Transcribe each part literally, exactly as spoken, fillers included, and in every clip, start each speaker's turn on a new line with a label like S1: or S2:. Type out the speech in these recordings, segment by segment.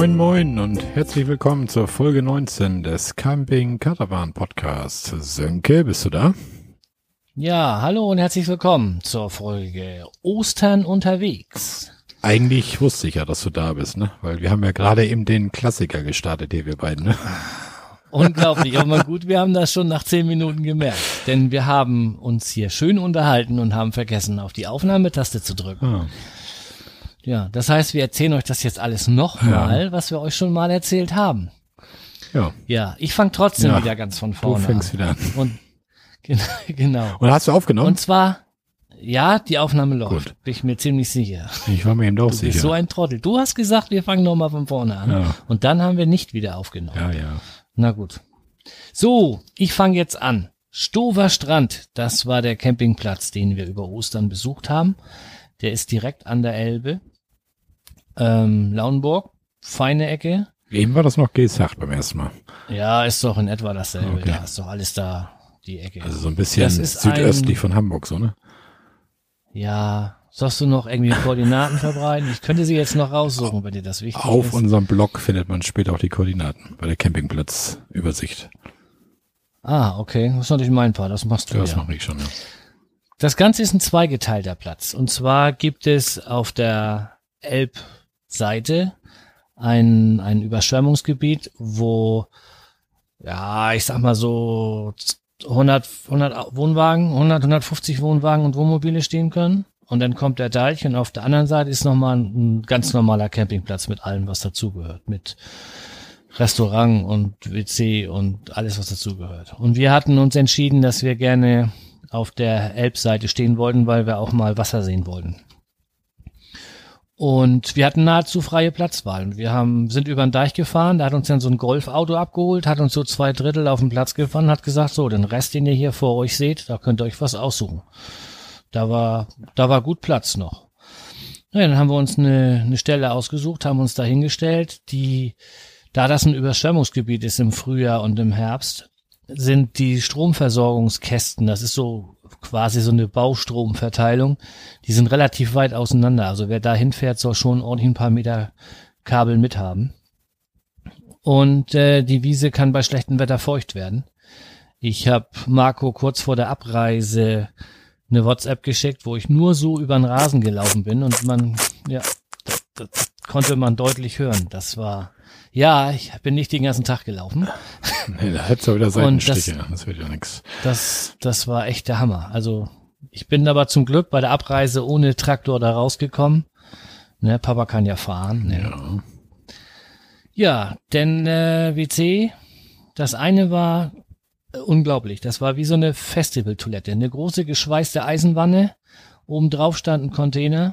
S1: Moin Moin und herzlich willkommen zur Folge neunzehn des Camping Caravan Podcasts. Sönke, bist du da?
S2: Ja, hallo und herzlich willkommen zur Folge Ostern unterwegs.
S1: Eigentlich wusste ich ja, dass du da bist, ne? Weil wir haben ja gerade eben den Klassiker gestartet hier, wir beiden, ne?
S2: Unglaublich, aber gut, wir haben das schon nach zehn Minuten gemerkt, denn wir haben uns hier schön unterhalten und haben vergessen, auf die Aufnahmetaste zu drücken.
S1: Ah.
S2: Ja, das heißt, wir erzählen euch das jetzt alles nochmal,
S1: Ja.
S2: was wir euch schon mal erzählt haben.
S1: Ja.
S2: Ja, ich fange trotzdem
S1: Ja,
S2: wieder ganz von
S1: Du
S2: vorne
S1: fängst
S2: an.
S1: wieder an.
S2: Und gen- genau.
S1: Und hast du aufgenommen?
S2: Und zwar, ja, die Aufnahme läuft,
S1: Gut.
S2: bin ich mir ziemlich sicher.
S1: Ich war mir eben auch
S2: Du
S1: sicher.
S2: bist so ein Trottel. Du hast gesagt, wir fangen nochmal von vorne an.
S1: Ja.
S2: Und dann haben wir nicht wieder aufgenommen.
S1: ja, ja.
S2: Na gut. So, ich fange jetzt an. Stover Strand, das war der Campingplatz, den wir über Ostern besucht haben. Der ist direkt an der Elbe. Ähm, Lauenburg, feine Ecke.
S1: Eben war das noch Geesthacht beim ersten Mal.
S2: Ja, ist doch in etwa dasselbe.
S1: Okay.
S2: Da ist doch alles da, die Ecke.
S1: Also so ein bisschen
S2: Das ist
S1: südöstlich
S2: ein-
S1: von Hamburg, so, ne?
S2: Ja, sollst du noch irgendwie Koordinaten verbreiten? Ich könnte sie jetzt noch raussuchen, wenn dir das wichtig
S1: Auf
S2: ist.
S1: unserem Blog findet man später auch die Koordinaten bei der Campingplatzübersicht.
S2: Ah, okay. Das ist natürlich mein Part, das machst du
S1: Das
S2: ja.
S1: mache ich schon, ja.
S2: Das Ganze ist ein zweigeteilter Platz. Und zwar gibt es auf der Elbseite ein, ein Überschwemmungsgebiet, wo, ja, ich sag mal so hundert, hundert Wohnwagen, hundert, hundertfünfzig Wohnwagen und Wohnmobile stehen können. Und dann kommt der Deich und auf der anderen Seite ist nochmal ein ganz normaler Campingplatz mit allem, was dazugehört. Mit Restaurant und W C und alles, was dazugehört. Und wir hatten uns entschieden, dass wir gerne auf der Elbseite stehen wollten, weil wir auch mal Wasser sehen wollten. Und wir hatten nahezu freie Platzwahl. Wir haben, sind über den Deich gefahren, da hat uns dann so ein Golfauto abgeholt, hat uns so zwei Drittel auf den Platz gefahren, hat gesagt, so, den Rest, den ihr hier vor euch seht, da könnt ihr euch was aussuchen. Da war, da war gut Platz noch. Ja, dann haben wir uns eine, eine Stelle ausgesucht, haben uns da hingestellt, die, da das ein Überschwemmungsgebiet ist im Frühjahr und im Herbst, sind die Stromversorgungskästen, das ist so quasi so eine Baustromverteilung, die sind relativ weit auseinander. Also wer da hinfährt, soll schon ordentlich ein paar Meter Kabel mithaben. Und äh, die Wiese kann bei schlechtem Wetter feucht werden. Ich habe Marco kurz vor der Abreise eine WhatsApp geschickt, wo ich nur so über den Rasen gelaufen bin und man, ja, das, das konnte man deutlich hören. Das war, ja, ich bin nicht den ganzen Tag gelaufen.
S1: Nee, da hättest du wieder
S2: Und
S1: Seitenstiche.
S2: das-
S1: Das, das wird ja nix.
S2: Das, das war echt der Hammer. Also ich bin aber zum Glück bei der Abreise ohne Traktor da rausgekommen. Ne, Papa kann ja fahren. Ne.
S1: Ja.
S2: Ja, denn äh, W C, das eine war äh, unglaublich. Das war wie so eine Festivaltoilette. Eine große geschweißte Eisenwanne. Oben drauf stand ein Container.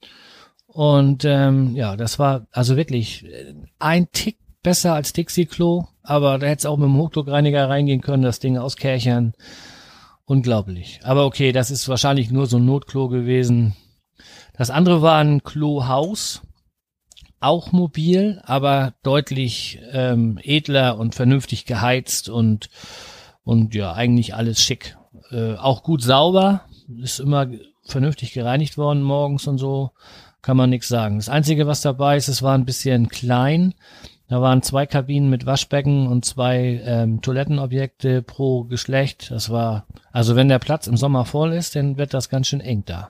S2: Und ähm, ja, das war also wirklich äh, ein Tick besser als Dixie-Klo. Aber da hätte es auch mit dem Hochdruckreiniger reingehen können, das Ding auskerchern. Unglaublich. Aber okay, das ist wahrscheinlich nur so ein Notklo gewesen. Das andere war ein Klohaus. Auch mobil, aber deutlich ähm, edler und vernünftig geheizt und und ja, eigentlich alles schick. Äh, auch gut sauber, ist immer vernünftig gereinigt worden morgens und so, kann man nichts sagen. Das Einzige, was dabei ist, es war ein bisschen klein. Da waren zwei Kabinen mit Waschbecken und zwei ähm, Toilettenobjekte pro Geschlecht. Das war, also wenn der Platz im Sommer voll ist, dann wird das ganz schön eng da.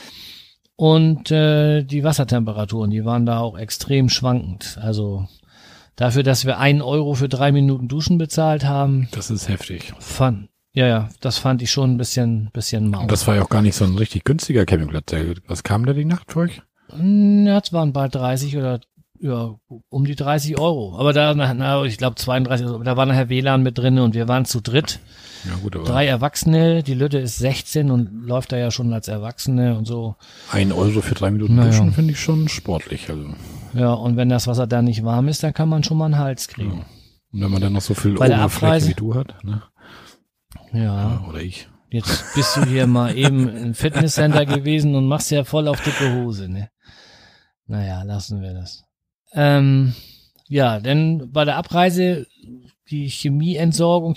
S2: Und äh, die Wassertemperaturen, die waren da auch extrem schwankend. Also dafür, dass wir einen Euro für drei Minuten Duschen bezahlt haben,
S1: Das ist heftig.
S2: fand, ja, ja, das fand ich schon ein bisschen, bisschen mau.
S1: Und das war ja auch gar nicht so ein richtig günstiger Campingplatz. Der- Was kam da die Nacht für euch?
S2: Ja, es waren bald dreißig oder ja, um die dreißig Euro. Aber da, na, ich glaube zweiunddreißig, also, da war nachher W L A N mit drin und wir waren zu dritt.
S1: Ja gut, aber
S2: Drei Erwachsene, die Lütte ist sechzehn und läuft da ja schon als Erwachsene und so.
S1: ein Euro für drei Minuten
S2: Naja.
S1: Duschen finde ich schon sportlich. Also.
S2: Ja, und wenn das Wasser da nicht warm ist, dann kann man schon mal einen Hals kriegen.
S1: Und wenn man dann noch so viel
S2: Bei der
S1: Oberfläche
S2: Abreise-
S1: wie du hat, ne?
S2: Ja,
S1: Ja, oder ich.
S2: jetzt bist du hier mal eben im Fitnesscenter gewesen und machst ja voll auf dicke Hose, ne? Naja, lassen wir das. Ähm, ja, denn bei der Abreise, die Chemieentsorgung,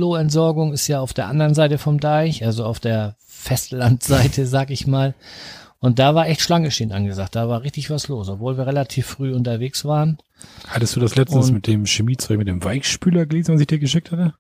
S2: Chemieklo-Entsorgung ist ja auf der anderen Seite vom Deich, also auf der Festlandseite, sag ich mal. Und da war echt Schlange stehen angesagt. Da war richtig was los, obwohl wir relativ früh unterwegs waren.
S1: Hattest du das letztens und, mit dem Chemiezeug, mit dem Weichspüler gelesen, was ich dir geschickt hatte?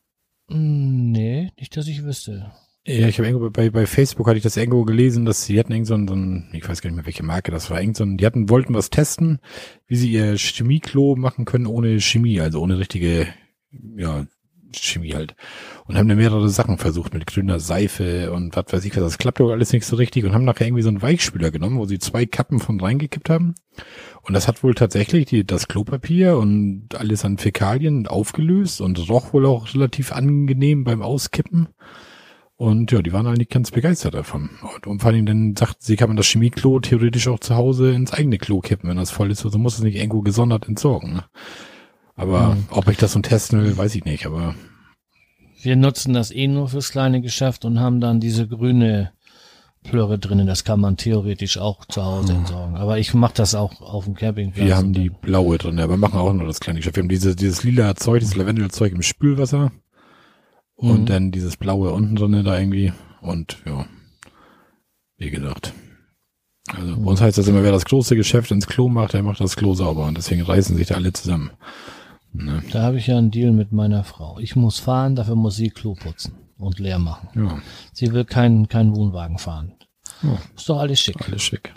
S2: Nee, nicht, dass ich wüsste.
S1: Ja, ich habe irgendwo bei, bei Facebook hatte ich das irgendwo gelesen, dass sie hatten irgend so ein, so ein, ich weiß gar nicht mehr, welche Marke das war, irgend so ein, die hatten, wollten was testen, wie sie ihr Chemieklo machen können ohne Chemie, also ohne richtige, ja, Chemie halt. Und haben dann mehrere Sachen versucht mit grüner Seife und was weiß ich was. Das klappt doch alles nicht so richtig und haben nachher irgendwie so einen Weichspüler genommen, wo sie zwei Kappen von reingekippt haben. Und das hat wohl tatsächlich die, das Klopapier und alles an Fäkalien aufgelöst und roch wohl auch relativ angenehm beim Auskippen. Und ja, die waren eigentlich ganz begeistert davon. Und, und vor allem dann sagten sie, kann man das Chemieklo theoretisch auch zu Hause ins eigene Klo kippen, wenn das voll ist. Also muss es nicht irgendwo gesondert entsorgen. Ne? Aber hm. ob ich das so testen will, weiß ich nicht. Aber
S2: wir nutzen das eh nur fürs kleine Geschäft und haben dann diese grüne Plörre drinnen. Das kann man theoretisch auch zu Hause hm. entsorgen. Aber ich mache das auch auf dem Campingplatz.
S1: Wir haben die blaue drin, aber machen auch nur das kleine Geschäft. Wir haben diese, dieses lila Zeug, das Lavendelzeug im Spülwasser. Und mhm. dann dieses blaue unten drin da irgendwie. Und ja, wie gesagt. Also mhm. bei uns heißt das immer, wer das große Geschäft ins Klo macht, der macht das Klo sauber. Und deswegen reißen sich da alle zusammen. Ne?
S2: Da habe ich ja einen Deal mit meiner Frau. Ich muss fahren, dafür muss sie Klo putzen und leer machen.
S1: Ja.
S2: Sie will keinen keinen Wohnwagen fahren.
S1: Ja.
S2: Ist doch alles schick.
S1: Alles schick.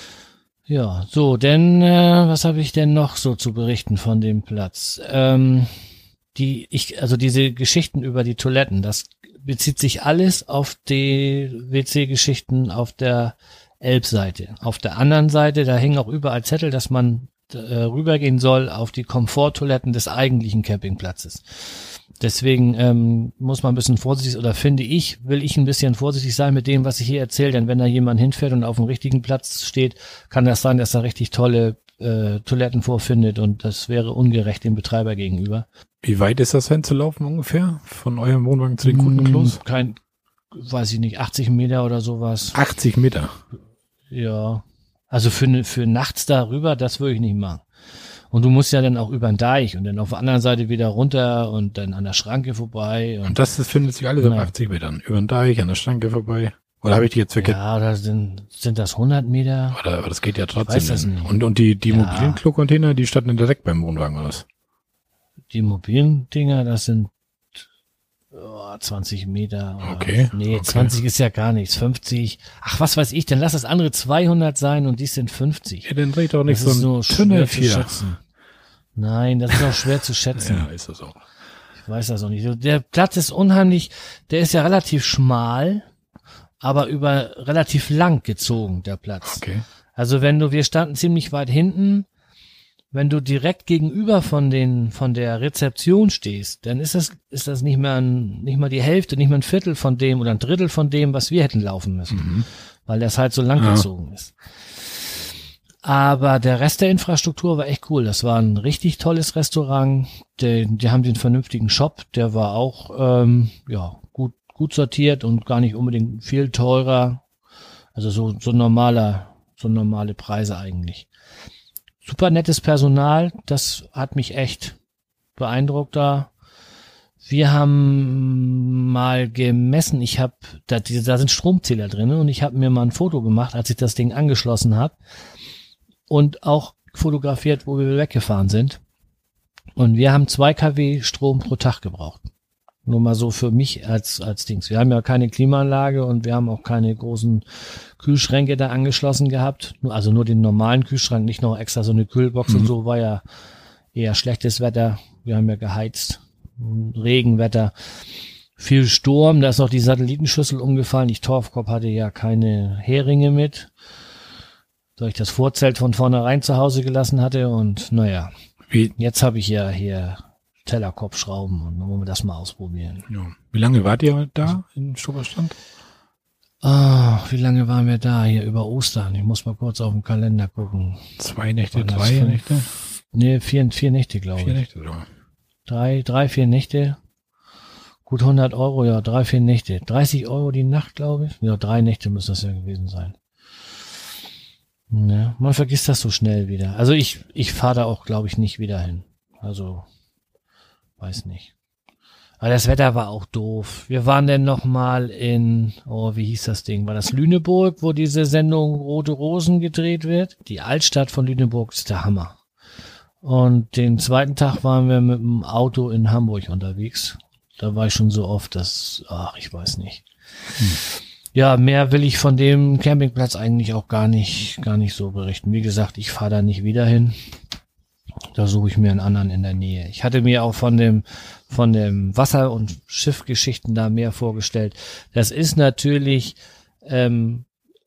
S2: Ja, so, denn äh, was habe ich denn noch so zu berichten von dem Platz? Ähm... Die, ich, also diese Geschichten über die Toiletten, das bezieht sich alles auf die W C-Geschichten auf der Elbseite. Auf der anderen Seite, da hängen auch überall Zettel, dass man äh, rübergehen soll auf die Komforttoiletten des eigentlichen Campingplatzes. Deswegen ähm, muss man ein bisschen vorsichtig, oder finde ich, will ich ein bisschen vorsichtig sein mit dem, was ich hier erzähle, denn wenn da jemand hinfährt und auf dem richtigen Platz steht, kann das sein, dass er richtig tolle äh, Toiletten vorfindet und das wäre ungerecht dem Betreiber gegenüber.
S1: Wie weit ist das denn zu laufen ungefähr? Von eurem Wohnwagen zu den Kundenklos?
S2: Kein, weiß ich nicht, achtzig Meter oder sowas.
S1: achtzig Meter?
S2: Ja. Also für, für nachts darüber, das würde ich nicht machen. Und du musst ja dann auch über den Deich und dann auf der anderen Seite wieder runter und dann an der Schranke vorbei. Und,
S1: und das, das findet sich alles auf achtzig Metern. Über den Deich, an der Schranke vorbei. Oder habe ich die jetzt vergessen?
S2: Ja, oder sind, sind das hundert Meter?
S1: Oder, aber das geht ja trotzdem.
S2: Ich weiß das nicht.
S1: Und, und die, die ja. mobilen Klo-Container, die standen direkt beim Wohnwagen, oder was?
S2: Die mobilen Dinger, das sind oh, zwanzig Meter. Oder,
S1: okay.
S2: Nee,
S1: okay.
S2: zwanzig ist ja gar nichts. fünfzig. Ach, was weiß ich, dann lass das andere zweihundert sein und die sind fünfzig.
S1: Ja, dann dreht doch nicht
S2: das
S1: so ein
S2: schwer zu schätzen. Nein, das ist auch schwer zu schätzen.
S1: Ja, ist das auch.
S2: Ich weiß das auch nicht. Der Platz ist unheimlich, der ist ja relativ schmal, aber über relativ lang gezogen, der Platz.
S1: Okay.
S2: Also wenn du, wir standen ziemlich weit hinten, wenn du direkt gegenüber von den, von der Rezeption stehst, dann ist das, ist das nicht mehr ein, nicht mal die Hälfte, nicht mal ein Viertel von dem oder ein Drittel von dem, was wir hätten laufen müssen. Mhm. Weil das halt so lang
S1: ja.
S2: gezogen ist. Aber der Rest der Infrastruktur war echt cool. Das war ein richtig tolles Restaurant. Die, die haben den vernünftigen Shop. Der war auch, ähm, ja, gut, gut sortiert und gar nicht unbedingt viel teurer. Also so, so normaler, so normale Preise eigentlich. Super nettes Personal, das hat mich echt beeindruckt da. Wir haben mal gemessen, ich habe, da, da sind Stromzähler drin und ich habe mir mal ein Foto gemacht, als ich das Ding angeschlossen habe und auch fotografiert, wo wir weggefahren sind. Und wir haben zwei Kilowatt Strom pro Tag gebraucht. Nur mal so für mich als als Dings. Wir haben ja keine Klimaanlage und wir haben auch keine großen Kühlschränke da angeschlossen gehabt. Also nur den normalen Kühlschrank, nicht noch extra so eine Kühlbox mhm. und so, war ja eher schlechtes Wetter. Wir haben ja geheizt. Regenwetter. Viel Sturm, da ist noch die Satellitenschüssel umgefallen. Ich Torfkopf hatte ja keine Heringe mit, da ich das Vorzelt von vornherein zu Hause gelassen hatte und naja, Wie? jetzt habe ich ja hier Tellerkopfschrauben und dann wollen wir das mal ausprobieren.
S1: Ja. Wie lange wart ihr da in Stubberstand?
S2: Ah, wie lange waren wir da? Hier über Ostern. Ich muss mal kurz auf den Kalender gucken.
S1: Zwei Nächte, drei Nächte?
S2: Nee, vier, vier Nächte, glaube ich.
S1: Vier Nächte, ja.
S2: Drei, drei, vier Nächte. Gut hundert Euro, ja, drei, vier Nächte. dreißig Euro die Nacht, glaube ich. Ja, drei Nächte müssen das ja gewesen sein. Ja, man vergisst das so schnell wieder. Also ich, ich fahre da auch, glaube ich, nicht wieder hin. Also, weiß nicht. Aber das Wetter war auch doof. Wir waren dann noch mal in, oh, wie hieß das Ding? War das Lüneburg, wo diese Sendung Rote Rosen gedreht wird? Die Altstadt von Lüneburg ist der Hammer. Und den zweiten Tag waren wir mit dem Auto in Hamburg unterwegs. Da war ich schon so oft, dass, ach, ich weiß nicht. Hm. Ja, mehr will ich von dem Campingplatz eigentlich auch gar nicht, gar nicht so berichten. Wie gesagt, ich fahre da nicht wieder hin. Da suche ich mir einen anderen in der Nähe. Ich hatte mir auch von dem, von dem Wasser- und Schiffgeschichten da mehr vorgestellt. Das ist natürlich, ähm,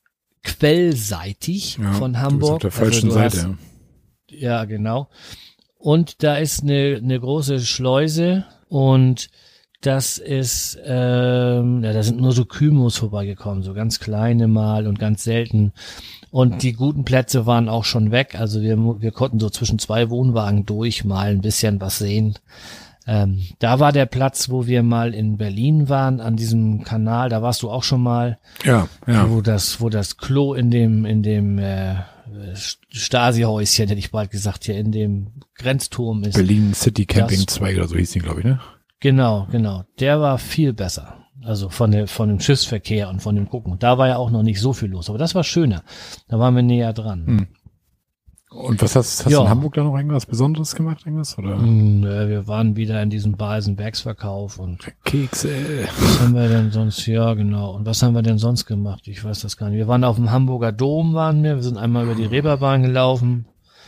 S2: quellseitig ja, von Hamburg.
S1: Du bist auf der falschen
S2: also
S1: Seite.
S2: Hast, ja, genau. Und da ist eine, eine große Schleuse und das ist, ähm, ja, da sind nur so Kymos vorbeigekommen, so ganz kleine mal und ganz selten. Und die guten Plätze waren auch schon weg. Also wir, wir konnten so zwischen zwei Wohnwagen durch mal ein bisschen was sehen. Ähm, da war der Platz, wo wir mal in Berlin waren, an diesem Kanal. Da warst du auch schon mal.
S1: Ja, ja.
S2: Wo das, wo das Klo in dem, in dem äh, Stasi-Häuschen, hätte ich bald gesagt, hier in dem Grenzturm ist.
S1: Berlin City Camping zwei oder so hieß die, glaube ich, ne?
S2: Genau, genau. Der war viel besser. Also von der, von dem Schiffsverkehr und von dem Gucken. Und da war ja auch noch nicht so viel los. Aber das war schöner. Da waren wir näher dran.
S1: Hm. Und was hast, hast ja. du in Hamburg da noch irgendwas Besonderes gemacht, irgendwas, oder?
S2: Hm, ja, wir waren wieder in diesem Basenbergsverkauf und.
S1: Kekse.
S2: Was haben wir denn sonst? Ja, genau. Und was haben wir denn sonst gemacht? Ich weiß das gar nicht. Wir waren auf dem Hamburger Dom, waren wir. Wir sind einmal über die Reeperbahn gelaufen.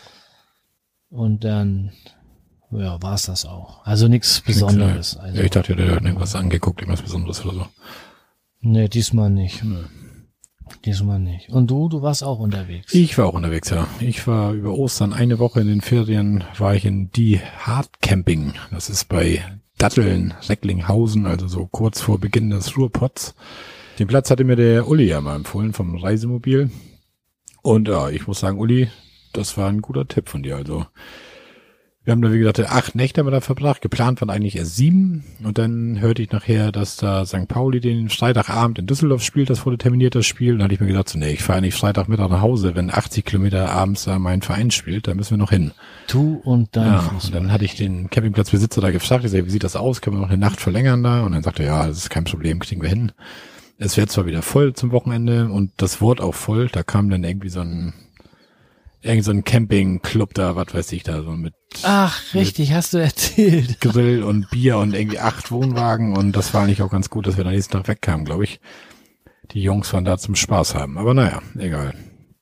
S2: Und dann, ja, war's das auch. Also nichts Besonderes. Also,
S1: ja, ich dachte, der hat irgendwas angeguckt, irgendwas Besonderes oder so.
S2: Nee, diesmal nicht.
S1: Nee.
S2: Diesmal nicht. Und du, du warst auch unterwegs?
S1: Ich war auch unterwegs, ja. Ich war über Ostern eine Woche in den Ferien, war ich in die Hard Camping. Das ist bei Datteln, Recklinghausen, also so kurz vor Beginn des Ruhrpots. Den Platz hatte mir der Uli ja mal empfohlen vom Reisemobil. Und ja, ich muss sagen, Uli, das war ein guter Tipp von dir, also. Wir haben da, wie gesagt, acht Nächte haben wir da verbracht. Geplant waren eigentlich erst sieben. Und dann hörte ich nachher, dass da Sankt Pauli den Freitagabend in Düsseldorf spielt. Das wurde terminiert, das Spiel. Und dann hatte ich mir gedacht, so, nee, ich fahre nicht Freitagmittag nach Hause, wenn achtzig Kilometer abends da mein Verein spielt. Da müssen wir noch hin.
S2: Du und dein
S1: ja,
S2: Fußball.
S1: Und dann hatte ich den Campingplatzbesitzer da gefragt. Ich sag, wie sieht das aus? Können wir noch eine Nacht verlängern da? Und dann sagte er, ja, das ist kein Problem, kriegen wir hin. Es wird zwar wieder voll zum Wochenende und das wurde auch voll. Da kam dann irgendwie so ein Irgend so ein Campingclub da, was weiß ich da, so mit.
S2: Ach, richtig, mit hast du erzählt.
S1: Grill und Bier und irgendwie acht Wohnwagen und das war eigentlich auch ganz gut, dass wir dann nächsten Tag wegkamen, glaube ich. Die Jungs waren da zum Spaß haben, aber naja, egal.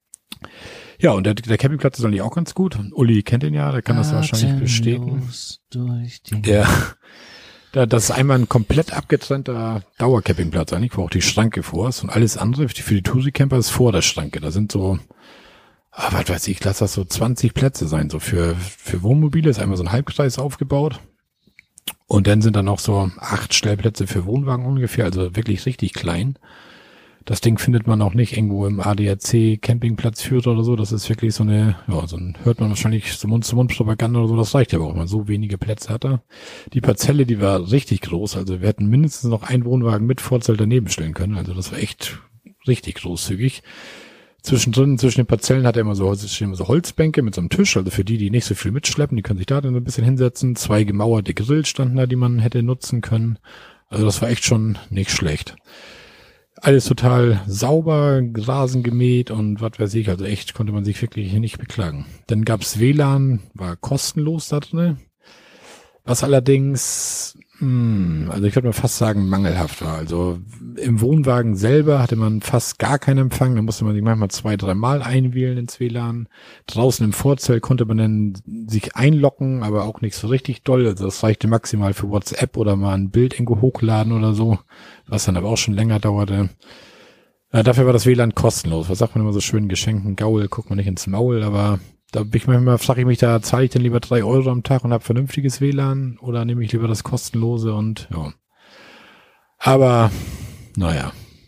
S1: Ja, und der, der Campingplatz ist eigentlich auch ganz gut. Uli kennt ihn ja, der kann das wahrscheinlich bestätigen.
S2: Durch die
S1: der, der, das ist einmal ein komplett abgetrennter Dauercampingplatz eigentlich, wo auch die Schranke vor ist und alles andere für die Touri-Camper ist vor der Schranke. Da sind so, ah, was weiß ich, lass das so zwanzig Plätze sein. So für, für Wohnmobile ist einmal so ein Halbkreis aufgebaut. Und dann sind da noch so acht Stellplätze für Wohnwagen ungefähr, also wirklich richtig klein. Das Ding findet man auch nicht irgendwo im A D A C Campingplatzführer oder so. Das ist wirklich so eine, ja, so ein, hört man wahrscheinlich so Mund-zu-Mund-Propaganda oder so. Das reicht aber auch mal. So wenige Plätze hat er. Die Parzelle, die war richtig groß. Also wir hätten mindestens noch einen Wohnwagen mit Vorzelt daneben stellen können. Also das war echt richtig großzügig. Zwischendrin, zwischen den Parzellen hat er immer so, stehen so Holzbänke mit so einem Tisch, also für die, die nicht so viel mitschleppen, die können sich da dann so ein bisschen hinsetzen. Zwei gemauerte Grills standen da, die man hätte nutzen können. Also das war echt schon nicht schlecht. Alles total sauber, Rasen gemäht und was weiß ich, also echt konnte man sich wirklich nicht beklagen. Dann gab's W L A N, war kostenlos da drin, was allerdings, mh, also ich würde mal fast sagen, mangelhaft war. Also im Wohnwagen selber hatte man fast gar keinen Empfang, da musste man sich manchmal zwei, dreimal einwählen ins W L A N. Draußen im Vorzelt konnte man dann sich einloggen, aber auch nicht so richtig doll. Also das reichte maximal für WhatsApp oder mal ein Bild irgendwo hochladen oder so, was dann aber auch schon länger dauerte. Ja, dafür war das W L A N kostenlos. Was sagt man immer so schön, geschenken Gaul, guckt man nicht ins Maul, aber da bin ich manchmal, frage ich mich, da zahle ich denn lieber drei Euro am Tag und habe vernünftiges W L A N oder nehme ich lieber das kostenlose und ja. Aber naja,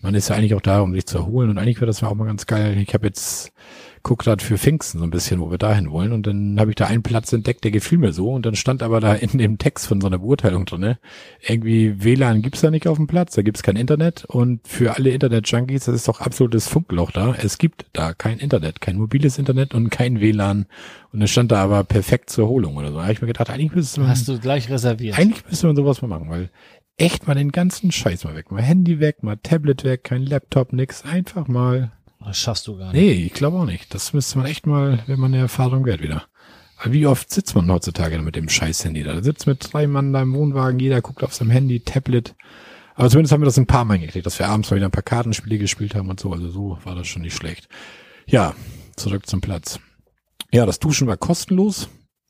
S1: man ist ja eigentlich auch da, um sich zu erholen und eigentlich wäre das auch mal ganz geil. Ich habe jetzt, guck grad für Pfingsten so ein bisschen, wo wir dahin wollen und dann habe ich da einen Platz entdeckt, der gefiel mir so und dann stand aber da in dem Text von so einer Beurteilung drin, ne? Irgendwie W L A N gibt's da nicht auf dem Platz, da gibt's kein Internet und für alle Internet-Junkies, das ist doch absolutes Funkloch da. Es gibt da kein Internet, kein mobiles Internet und kein W L A N und es stand da aber perfekt zur Erholung oder so. Da habe ich mir gedacht, eigentlich müsste man...
S2: Hast du gleich reserviert?
S1: Eigentlich müsste man sowas mal machen, weil echt mal den ganzen Scheiß mal weg. Mal Handy weg, mal Tablet weg, kein Laptop, nix. Einfach mal...
S2: Das schaffst du gar nicht.
S1: Nee, ich glaube auch nicht. Das müsste man echt mal, wenn man eine Erfahrung wert wieder. Aber wie oft sitzt man heutzutage mit dem scheiß Handy da? Da sitzt mit drei Mann da im Wohnwagen, jeder guckt auf seinem Handy, Tablet. Aber zumindest haben wir das ein paar Mal gekriegt, dass wir abends mal wieder ein paar Kartenspiele gespielt haben und so. Also so war das schon nicht schlecht. Ja, zurück zum Platz. Ja, das Duschen war kostenlos.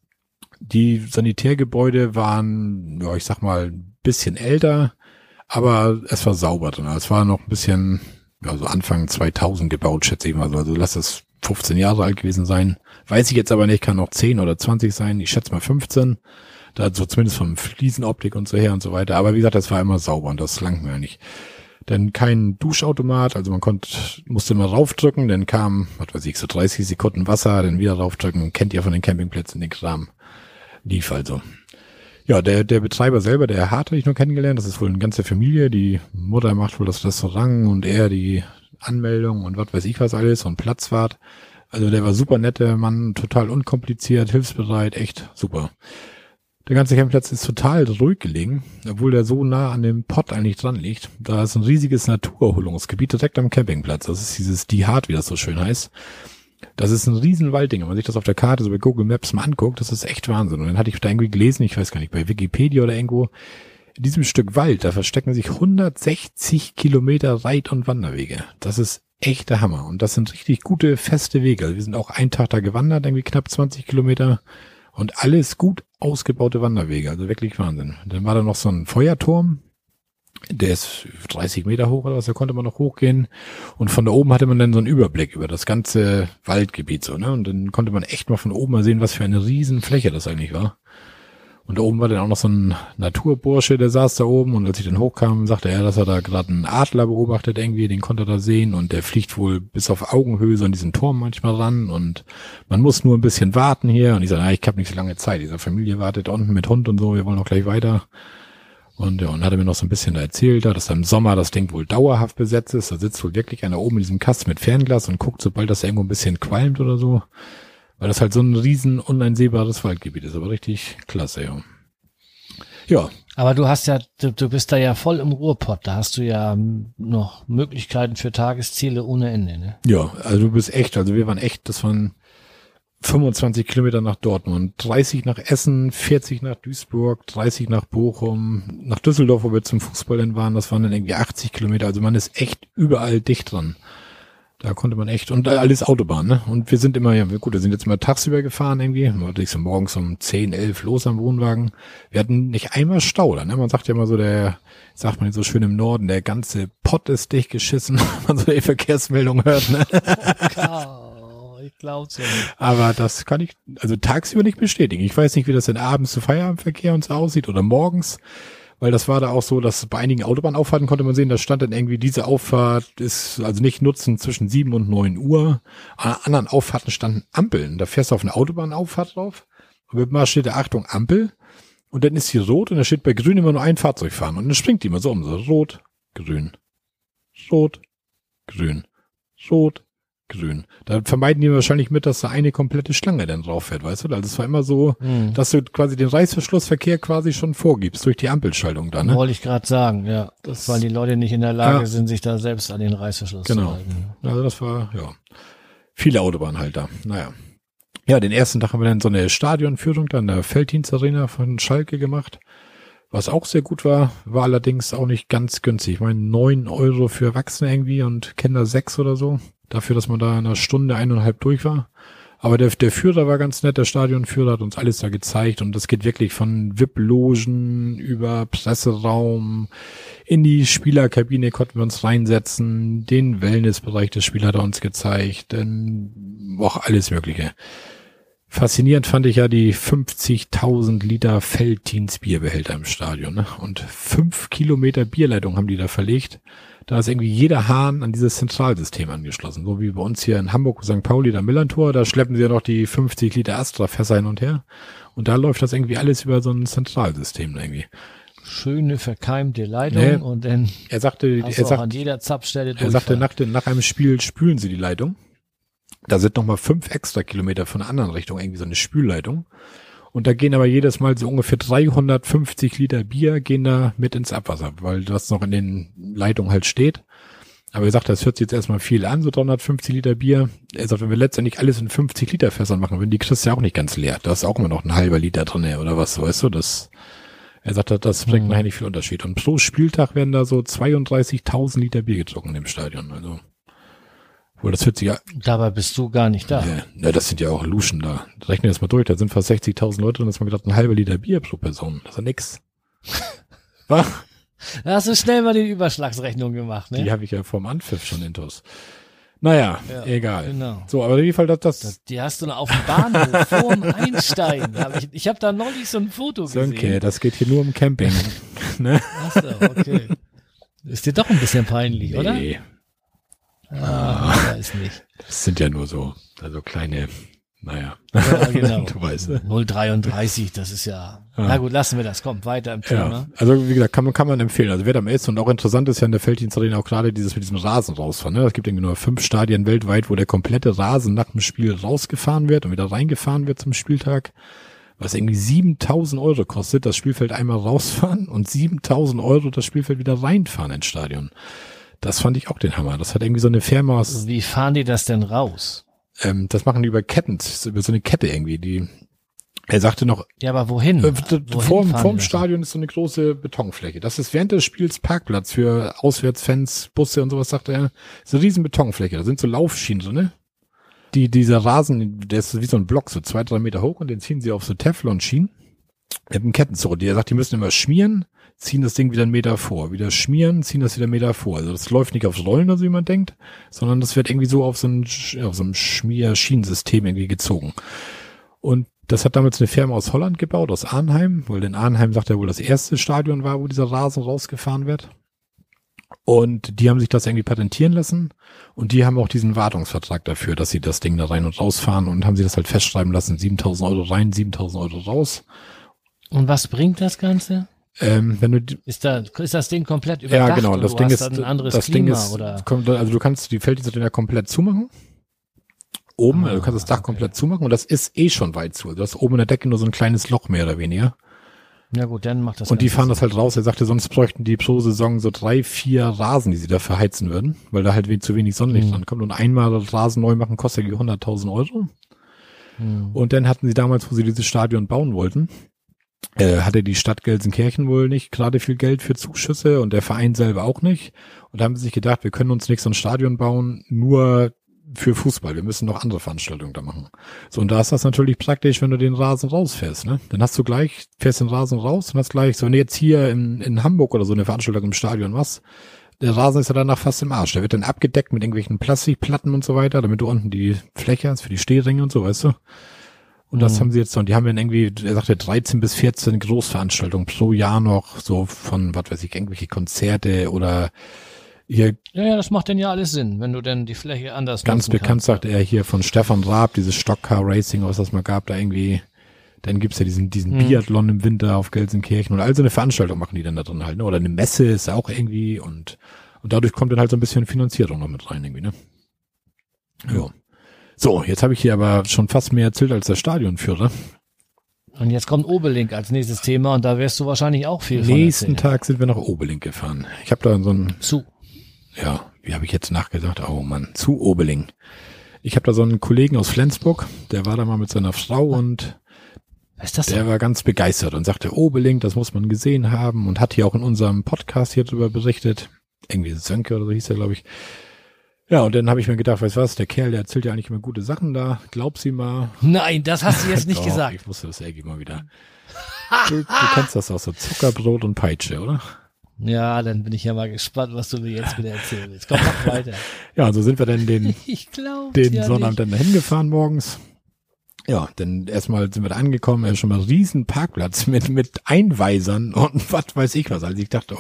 S1: Die Sanitärgebäude waren, ja, ich sag mal, ein bisschen älter, aber es war sauber drin. Es war noch ein bisschen... also Anfang zweitausend gebaut, schätze ich mal so. Also lass es fünfzehn Jahre alt gewesen sein. Weiß ich jetzt aber nicht, kann auch zehn oder zwanzig sein. Ich schätze mal fünfzehn. Da so zumindest vom Fliesenoptik und so her und so weiter. Aber wie gesagt, das war immer sauber und das langt mir nicht. Denn kein Duschautomat, also man konnte, musste immer raufdrücken, dann kam, was weiß ich, so dreißig Sekunden Wasser, dann wieder raufdrücken. Kennt ihr von den Campingplätzen den Kram. Lief also. Ja, der, der Betreiber selber, der Herr Hart, habe ich nur kennengelernt. Das ist wohl eine ganze Familie. Die Mutter macht wohl das Restaurant und er die Anmeldung und was weiß ich was alles und Platzfahrt. Also der war super netter Mann, total unkompliziert, hilfsbereit, echt super. Der ganze Campingplatz ist total ruhig gelegen, obwohl der so nah an dem Pott eigentlich dran liegt. Da ist ein riesiges Naturerholungsgebiet direkt am Campingplatz. Das ist dieses Die Hart, wie das so schön heißt. Das ist ein riesen Waldding. Wenn man sich das auf der Karte so bei Google Maps mal anguckt, das ist echt Wahnsinn. Und dann hatte ich da irgendwie gelesen, ich weiß gar nicht, bei Wikipedia oder irgendwo, in diesem Stück Wald, da verstecken sich hundertsechzig Kilometer Reit- und Wanderwege. Das ist echt der Hammer. Und das sind richtig gute, feste Wege. Also wir sind auch einen Tag da gewandert, irgendwie knapp zwanzig Kilometer. Und alles gut ausgebaute Wanderwege. Also wirklich Wahnsinn. Dann war da noch so ein Feuerturm. Der ist dreißig Meter hoch oder was, da konnte man noch hochgehen. Und von da oben hatte man dann so einen Überblick über das ganze Waldgebiet so, ne? Und dann konnte man echt mal von oben mal sehen, was für eine riesen Fläche das eigentlich war. Und da oben war dann auch noch so ein Naturbursche, der saß da oben. Und als ich dann hochkam, sagte er, dass er da gerade einen Adler beobachtet irgendwie, den konnte er da sehen. Und der fliegt wohl bis auf Augenhöhe so an diesen Turm manchmal ran. Und man muss nur ein bisschen warten hier. Und ich sage, na, ich habe nicht so lange Zeit. Diese Familie wartet unten mit Hund und so, wir wollen auch gleich weiter. Und ja, und hat er mir noch so ein bisschen erzählt, dass im Sommer das Ding wohl dauerhaft besetzt ist. Da sitzt wohl wirklich einer oben in diesem Kasten mit Fernglas und guckt, sobald das irgendwo ein bisschen qualmt oder so. Weil das halt so ein riesen uneinsehbares Waldgebiet ist. Aber richtig klasse, ja. Ja.
S2: Aber du hast ja, du, du bist da ja voll im Ruhrpott. Da hast du ja noch Möglichkeiten für Tagesziele ohne Ende, ne?
S1: Ja, also du bist echt, also wir waren echt, das waren fünfundzwanzig Kilometer nach Dortmund, dreißig nach Essen, vierzig nach Duisburg, dreißig nach Bochum, nach Düsseldorf, wo wir zum Fußball hin waren, das waren dann irgendwie achtzig Kilometer, also man ist echt überall dicht dran. Da konnte man echt, und alles Autobahn, ne? Und wir sind immer, ja gut, wir sind jetzt mal tagsüber gefahren irgendwie, man war so morgens um zehn, elf los am Wohnwagen. Wir hatten nicht einmal Stau da, ne? Man sagt ja immer so, der, sagt man so schön im Norden, der ganze Pott ist dicht geschissen, wenn man so die Verkehrsmeldung hört, ne?
S2: Ich glaub's ja nicht.
S1: Aber das kann ich, also tagsüber nicht bestätigen. Ich weiß nicht, wie das denn abends zu Feierabendverkehr und so aussieht oder morgens, weil das war da auch so, dass bei einigen Autobahnauffahrten konnte man sehen, da stand dann irgendwie, diese Auffahrt ist also nicht nutzen zwischen sieben und neun Uhr. An anderen Auffahrten standen Ampeln. Da fährst du auf eine Autobahnauffahrt drauf und mit mal steht da Achtung Ampel und dann ist hier rot und da steht bei grün immer nur ein Fahrzeug fahren und dann springt die immer so um, so rot, grün, rot, grün, rot, grün. Da vermeiden die wahrscheinlich mit, dass da eine komplette Schlange dann drauf fährt, weißt du? Also es war immer so, mhm. dass du quasi den Reißverschlussverkehr quasi schon vorgibst durch die Ampelschaltung da, ne?
S2: Wollte ich gerade sagen, ja. Das, weil die Leute nicht in der Lage ja. sind, sich da selbst an den Reißverschluss
S1: genau.
S2: zu halten.
S1: Also das war, ja, viele Autobahnen halt da. Naja. Ja, den ersten Tag haben wir dann so eine Stadionführung da in der Felddienstarena von Schalke gemacht. Was auch sehr gut war, war allerdings auch nicht ganz günstig. Ich meine, neun Euro für Erwachsene irgendwie und Kinder sechs oder so. Dafür, dass man da in einer Stunde eineinhalb durch war. Aber der, der Führer war ganz nett, der Stadionführer hat uns alles da gezeigt und das geht wirklich von V I P-Logen über Presseraum, in die Spielerkabine konnten wir uns reinsetzen, den Wellnessbereich des Spiels hat er uns gezeigt, dann auch alles Mögliche. Faszinierend fand ich ja die fünfzigtausend Liter Felddienst Bierbehälter im Stadion, ne? Und fünf Kilometer Bierleitung haben die da verlegt. da ist irgendwie jeder Hahn an dieses Zentralsystem angeschlossen. So wie bei uns hier in Hamburg, Sankt Pauli, da Millantor, da schleppen sie ja noch die fünfzig Liter Astra-Fässer hin und her. Und da läuft das irgendwie alles über so ein Zentralsystem irgendwie.
S2: Schöne verkeimte Leitung
S1: Nee,
S2: und dann
S1: Er sagte,
S2: hast
S1: er
S2: du auch
S1: sagt,
S2: an jeder Zapfstelle
S1: er sagte,
S2: Durchfall.
S1: nach, dem- nach einem Spiel spülen sie die Leitung. Da sind nochmal fünf extra Kilometer von der anderen Richtung irgendwie so eine Spülleitung. Und da gehen aber jedes Mal so ungefähr dreihundertfünfzig Liter Bier gehen da mit ins Abwasser, weil das noch in den Leitungen halt steht. Aber er sagt, das hört sich jetzt erstmal viel an, so dreihundertfünfzig Liter Bier. Er sagt, wenn wir letztendlich alles in fünfzig Liter Fässern machen, wenn die kriegst du ja auch nicht ganz leer. Da ist auch immer noch ein halber Liter drin oder was, weißt du, das, er sagt, das bringt
S2: Hm.
S1: nachher nicht viel Unterschied. Und pro Spieltag werden da so zweiunddreißigtausend Liter Bier getrunken im Stadion, also. Wohl, das hört sich ja,
S2: Dabei bist du gar nicht da.
S1: ja, na, das sind ja auch Luschen da. Rechne das mal durch, da sind fast sechzigtausend Leute drin, das ist mal gedacht, ein halber Liter Bier pro Person. Das ist ja nix. Was?
S2: Da hast du schnell mal die Überschlagsrechnung gemacht, ne?
S1: Die habe ich ja vorm Anpfiff schon intus. Naja,
S2: Ja,
S1: egal.
S2: genau.
S1: So, aber auf jeden Fall, das, das,
S2: Das, die hast du noch auf dem Bahnhof vorm Einsteigen. Hab ich ich habe da neulich so ein Foto
S1: Sönke,
S2: gesehen.
S1: das geht hier nur um Camping. Ne?
S2: Ach so, okay. Ist dir doch ein bisschen peinlich, oder?
S1: Nee,
S2: Ah, weiß nicht.
S1: das sind ja nur so, also kleine, naja.
S2: Ja, genau.
S1: Du weißt, ne?
S2: null Komma dreiunddreißig, das ist ja.
S1: Ah.
S2: Na gut, lassen wir das. Komm, weiter im Thema.
S1: Ja, also wie gesagt, kann man kann man empfehlen. Also wer da mal ist und auch interessant ist ja in der Felddienstarena auch gerade dieses mit diesem Rasen rausfahren. Ne? Es gibt irgendwie nur fünf Stadien weltweit, wo der komplette Rasen nach dem Spiel rausgefahren wird und wieder reingefahren wird zum Spieltag. Was irgendwie siebentausend Euro kostet, das Spielfeld einmal rausfahren und siebentausend Euro das Spielfeld wieder reinfahren ins Stadion. Das fand ich auch den Hammer. Das hat irgendwie so eine Firma aus,
S2: Wie fahren die das denn raus?
S1: ähm, das machen die über Ketten, über so eine Kette irgendwie, die, er sagte noch,
S2: Ja, aber wohin?
S1: Äh,
S2: wohin
S1: vorm,
S2: fahren
S1: vorm
S2: die das?
S1: Stadion ist so eine große Betonfläche. Das ist während des Spiels Parkplatz für Auswärtsfans, Busse und sowas, sagt er. So eine riesen Betonfläche. Da sind so Laufschienen drin, ne? Die, dieser Rasen, der ist wie so ein Block, so zwei, drei Meter hoch und den ziehen sie auf so Teflon-Schienen. Mit einem Kettenzug. Der sagt, die müssen immer schmieren, ziehen das Ding wieder einen Meter vor. Wieder schmieren, ziehen das wieder einen Meter vor. Also das läuft nicht aufs Rollen, also wie man denkt, sondern das wird irgendwie so auf so ein, auf so einem Schmier-Schienensystem irgendwie gezogen. Und das hat damals eine Firma aus Holland gebaut, aus Arnheim, weil in Arnheim, sagt er, wohl das erste Stadion war, wo dieser Rasen rausgefahren wird. Und die haben sich das irgendwie patentieren lassen und die haben auch diesen Wartungsvertrag dafür, dass sie das Ding da rein und rausfahren und haben sie das halt festschreiben lassen, siebentausend Euro rein, siebentausend Euro raus.
S2: Und was bringt das Ganze?
S1: Ähm, wenn du, die-
S2: Ist da, ist das Ding komplett überdacht?
S1: ja genau,
S2: und
S1: das
S2: du
S1: Ding
S2: hast
S1: ist,
S2: dann ein anderes
S1: das
S2: Klima,
S1: Ding ist,
S2: oder?
S1: kommt, also du kannst die Felddienste ja komplett zumachen. Oben,
S2: Ah,
S1: also du kannst das Dach
S2: okay.
S1: komplett zumachen und das ist eh schon weit zu. Also du hast oben in der Decke nur so ein kleines Loch mehr oder weniger.
S2: Ja gut, dann macht das
S1: Und die
S2: Ganze
S1: fahren
S2: Sinn.
S1: das halt raus. Er sagte, sonst bräuchten die pro Saison so drei, vier Rasen, die sie da verheizen würden, weil da halt we- zu wenig Sonnenlicht
S2: Mhm.
S1: dran kommt. Und einmal das Rasen neu machen kostet ja hunderttausend Euro.
S2: Hm.
S1: Und dann hatten sie damals, wo sie dieses Stadion bauen wollten, äh, hatte die Stadt Gelsenkirchen wohl nicht gerade viel Geld für Zuschüsse und der Verein selber auch nicht. Und da haben sie sich gedacht, wir können uns nicht so ein Stadion bauen, nur für Fußball. Wir müssen noch andere Veranstaltungen da machen. So, und da ist das natürlich praktisch, wenn du den Rasen rausfährst, ne? Dann hast du gleich, fährst den Rasen raus und hast gleich, so wenn du jetzt hier in, in Hamburg oder so eine Veranstaltung im Stadion machst, der Rasen ist ja danach fast im Arsch. Der wird dann abgedeckt mit irgendwelchen Plastikplatten und so weiter, damit du unten die Fläche hast für die Stehringe und so, weißt du? Und das
S2: Mhm.
S1: haben sie jetzt noch, und die haben dann irgendwie, er sagte, dreizehn bis vierzehn Großveranstaltungen pro Jahr noch, so von, was weiß ich, irgendwelche Konzerte oder hier
S2: Ja, ja, das macht denn ja alles Sinn, wenn du denn die Fläche anders
S1: ganz
S2: nutzen
S1: bekannt,
S2: kannst.
S1: sagt er hier von Stefan Raab, dieses Stockcar Racing, was das mal gab, da irgendwie, dann gibt's ja diesen, diesen
S2: Mhm.
S1: Biathlon im Winter auf Gelsenkirchen und all so eine Veranstaltung machen die dann da drin halt, ne? Oder eine Messe ist auch irgendwie und, und dadurch kommt dann halt so ein bisschen Finanzierung noch mit rein irgendwie, ne? Ja. So, jetzt habe ich hier aber schon fast mehr erzählt als der Stadionführer.
S2: Und jetzt kommt Obelink als nächstes Thema und da wirst du wahrscheinlich auch viel von
S1: Nächsten
S2: erzählen.
S1: Tag sind wir nach Obelink gefahren. Ich habe da so ein,
S2: Zu.
S1: ja, wie habe ich jetzt nachgedacht? Oh Mann, zu Obeling. Ich habe da so einen Kollegen aus Flensburg, der war da mal mit seiner Frau und
S2: Was ist das
S1: der
S2: denn?
S1: war ganz begeistert und sagte, Obeling, das muss man gesehen haben und hat hier auch in unserem Podcast hier drüber berichtet. Irgendwie Sönke oder so hieß er, glaube ich. Ja, und dann habe ich mir gedacht, weißt du was, der Kerl, der erzählt ja eigentlich immer gute Sachen da. Glaub sie mal.
S2: Nein, das hast du jetzt nicht
S1: Doch,
S2: gesagt.
S1: Ich wusste das irgendwie mal wieder. Du, du kennst das auch so, Zuckerbrot und Peitsche, oder?
S2: Ja, dann bin ich ja mal gespannt, was du mir jetzt wieder erzählen willst. Komm, mach weiter.
S1: Ja, und so sind wir dann den
S2: Ich glaube
S1: den
S2: ja
S1: Sonnabend
S2: nicht.
S1: dann dahin gefahren morgens. Ja, dann erstmal sind wir da angekommen, er ist schon mal ein riesen Parkplatz mit, mit Einweisern und was weiß ich was. Also ich dachte, um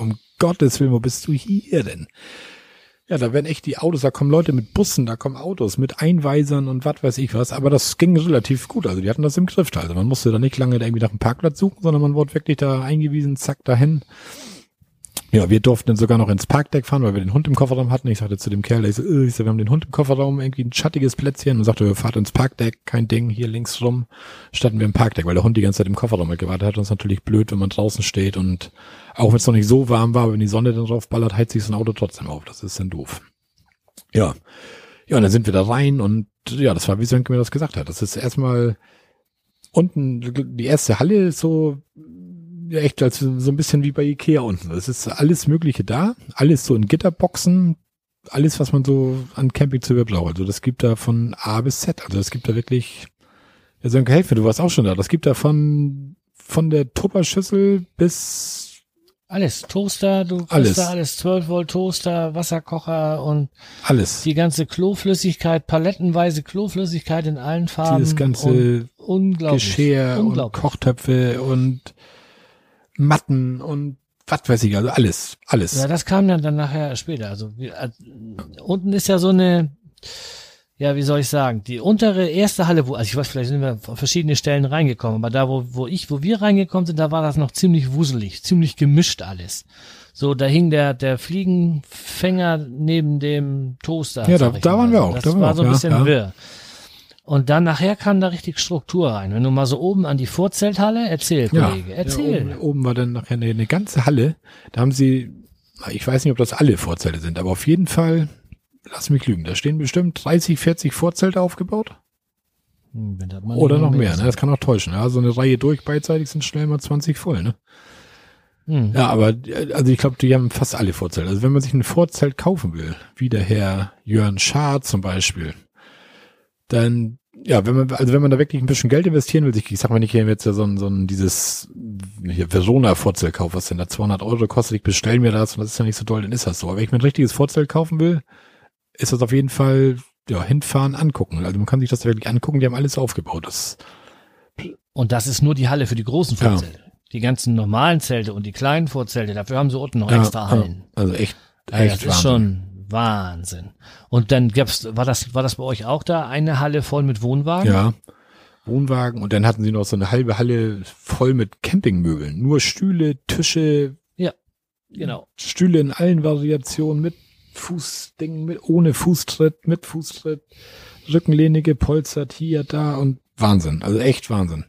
S1: Gottes Willen, wo bist du hier denn? Ja, da werden echt die Autos, da kommen Leute mit Bussen, da kommen Autos mit Einweisern und was weiß ich was, aber das ging relativ gut, also die hatten das im Griff, also man musste da nicht lange da irgendwie nach einem Parkplatz suchen, sondern man wurde wirklich da eingewiesen, zack, dahin. Ja, wir durften dann sogar noch ins Parkdeck fahren, weil wir den Hund im Kofferraum hatten. Ich sagte zu dem Kerl, ich so, äh, ich so, wir haben den Hund im Kofferraum, irgendwie ein schattiges Plätzchen, und sagte, wir fahren ins Parkdeck, kein Ding, hier links rum, standen wir im Parkdeck, weil der Hund die ganze Zeit im Kofferraum halt gewartet hat, und es ist natürlich blöd, wenn man draußen steht, und auch wenn es noch nicht so warm war, aber wenn die Sonne dann drauf ballert, heizt sich so ein Auto trotzdem auf, das ist dann doof. Ja, ja, und dann sind wir da rein, und ja, das war, wie Sönke mir das gesagt hat, das ist erstmal unten, die erste Halle ist so, ja, echt, also so ein bisschen wie bei Ikea unten. Es ist alles Mögliche da, alles so in Gitterboxen, alles, was man so an Campingzubehör braucht. Also das gibt da von A bis Z. Also das gibt da wirklich, ja, Sönke, helf mir, du warst auch schon da. Das gibt da von, von der Tupperschüssel bis
S2: alles. Toaster, du kriegst
S1: alles.
S2: da alles. zwölf Volt Toaster, Wasserkocher und
S1: alles.
S2: Die ganze Kloflüssigkeit, palettenweise Kloflüssigkeit in allen Farben.
S1: Dieses ganze
S2: unglaublich,
S1: Geschirr
S2: unglaublich.
S1: und Kochtöpfe und Matten und was weiß ich, also alles, alles.
S2: Ja, das kam dann, dann nachher später. Also wir, äh, unten ist ja so eine, ja, wie soll ich sagen, die untere erste Halle, wo, also ich weiß, vielleicht sind wir auf verschiedene Stellen reingekommen, aber da, wo, wo ich, wo wir reingekommen sind, da war das noch ziemlich wuselig, ziemlich gemischt alles. So, da hing der, der Fliegenfänger neben dem Toaster.
S1: Ja, da, da waren wir auch.
S2: Das
S1: da
S2: war
S1: auch,
S2: so ein
S1: ja,
S2: bisschen
S1: ja.
S2: wirr. Und dann nachher kam da richtig Struktur rein. Wenn du mal so oben an die Vorzelthalle, erzähl, Kollege,
S1: ja,
S2: erzähl.
S1: Ja, oben, oben war dann nachher eine, eine ganze Halle. Da haben sie, ich weiß nicht, ob das alle Vorzelte sind, aber auf jeden Fall, lass mich lügen, da stehen bestimmt dreißig, vierzig Vorzelte aufgebaut.
S2: Hm, wenn das mal
S1: Oder
S2: nicht
S1: noch mehr,
S2: ist.
S1: ne? Das kann auch täuschen. Ja, so eine Reihe durch, beidseitig sind schnell mal zwanzig voll, ne?
S2: Hm.
S1: Ja, aber, also ich glaube, die haben fast alle Vorzelte. Also wenn man sich ein Vorzelt kaufen will, wie der Herr Jörn Schaar zum Beispiel, dann, ja, wenn man, also wenn man da wirklich ein bisschen Geld investieren will, ich, ich sag mal nicht, hier jetzt ja so ein, so ein, dieses, hier, Verona-Vorzelt kaufen, was denn da zweihundert Euro kostet, ich bestell mir das, und das ist ja nicht so doll, dann ist das so. Aber wenn ich mir ein richtiges Vorzelt kaufen will, ist das auf jeden Fall, ja, hinfahren, angucken. Also man kann sich das wirklich angucken, die haben alles aufgebaut. Das,
S2: Und das ist nur die Halle für die großen Vorzelte. Ja. Die ganzen normalen Zelte und die kleinen Vorzelte, dafür haben sie unten noch
S1: ja,
S2: extra Hallen.
S1: Also echt,
S2: ja,
S1: echt
S2: das ist
S1: Wahnsinn.
S2: schon Wahnsinn. Und dann gab's, war das, war das bei euch auch da eine Halle voll mit Wohnwagen?
S1: Ja, Wohnwagen, und dann hatten sie noch so eine halbe Halle voll mit Campingmöbeln. Nur Stühle, Tische.
S2: Ja, genau.
S1: Stühle in allen Variationen, mit Fußdingen, mit, ohne Fußtritt, mit Fußtritt, Rückenlehne gepolstert, hier, da, und Wahnsinn. Also echt Wahnsinn.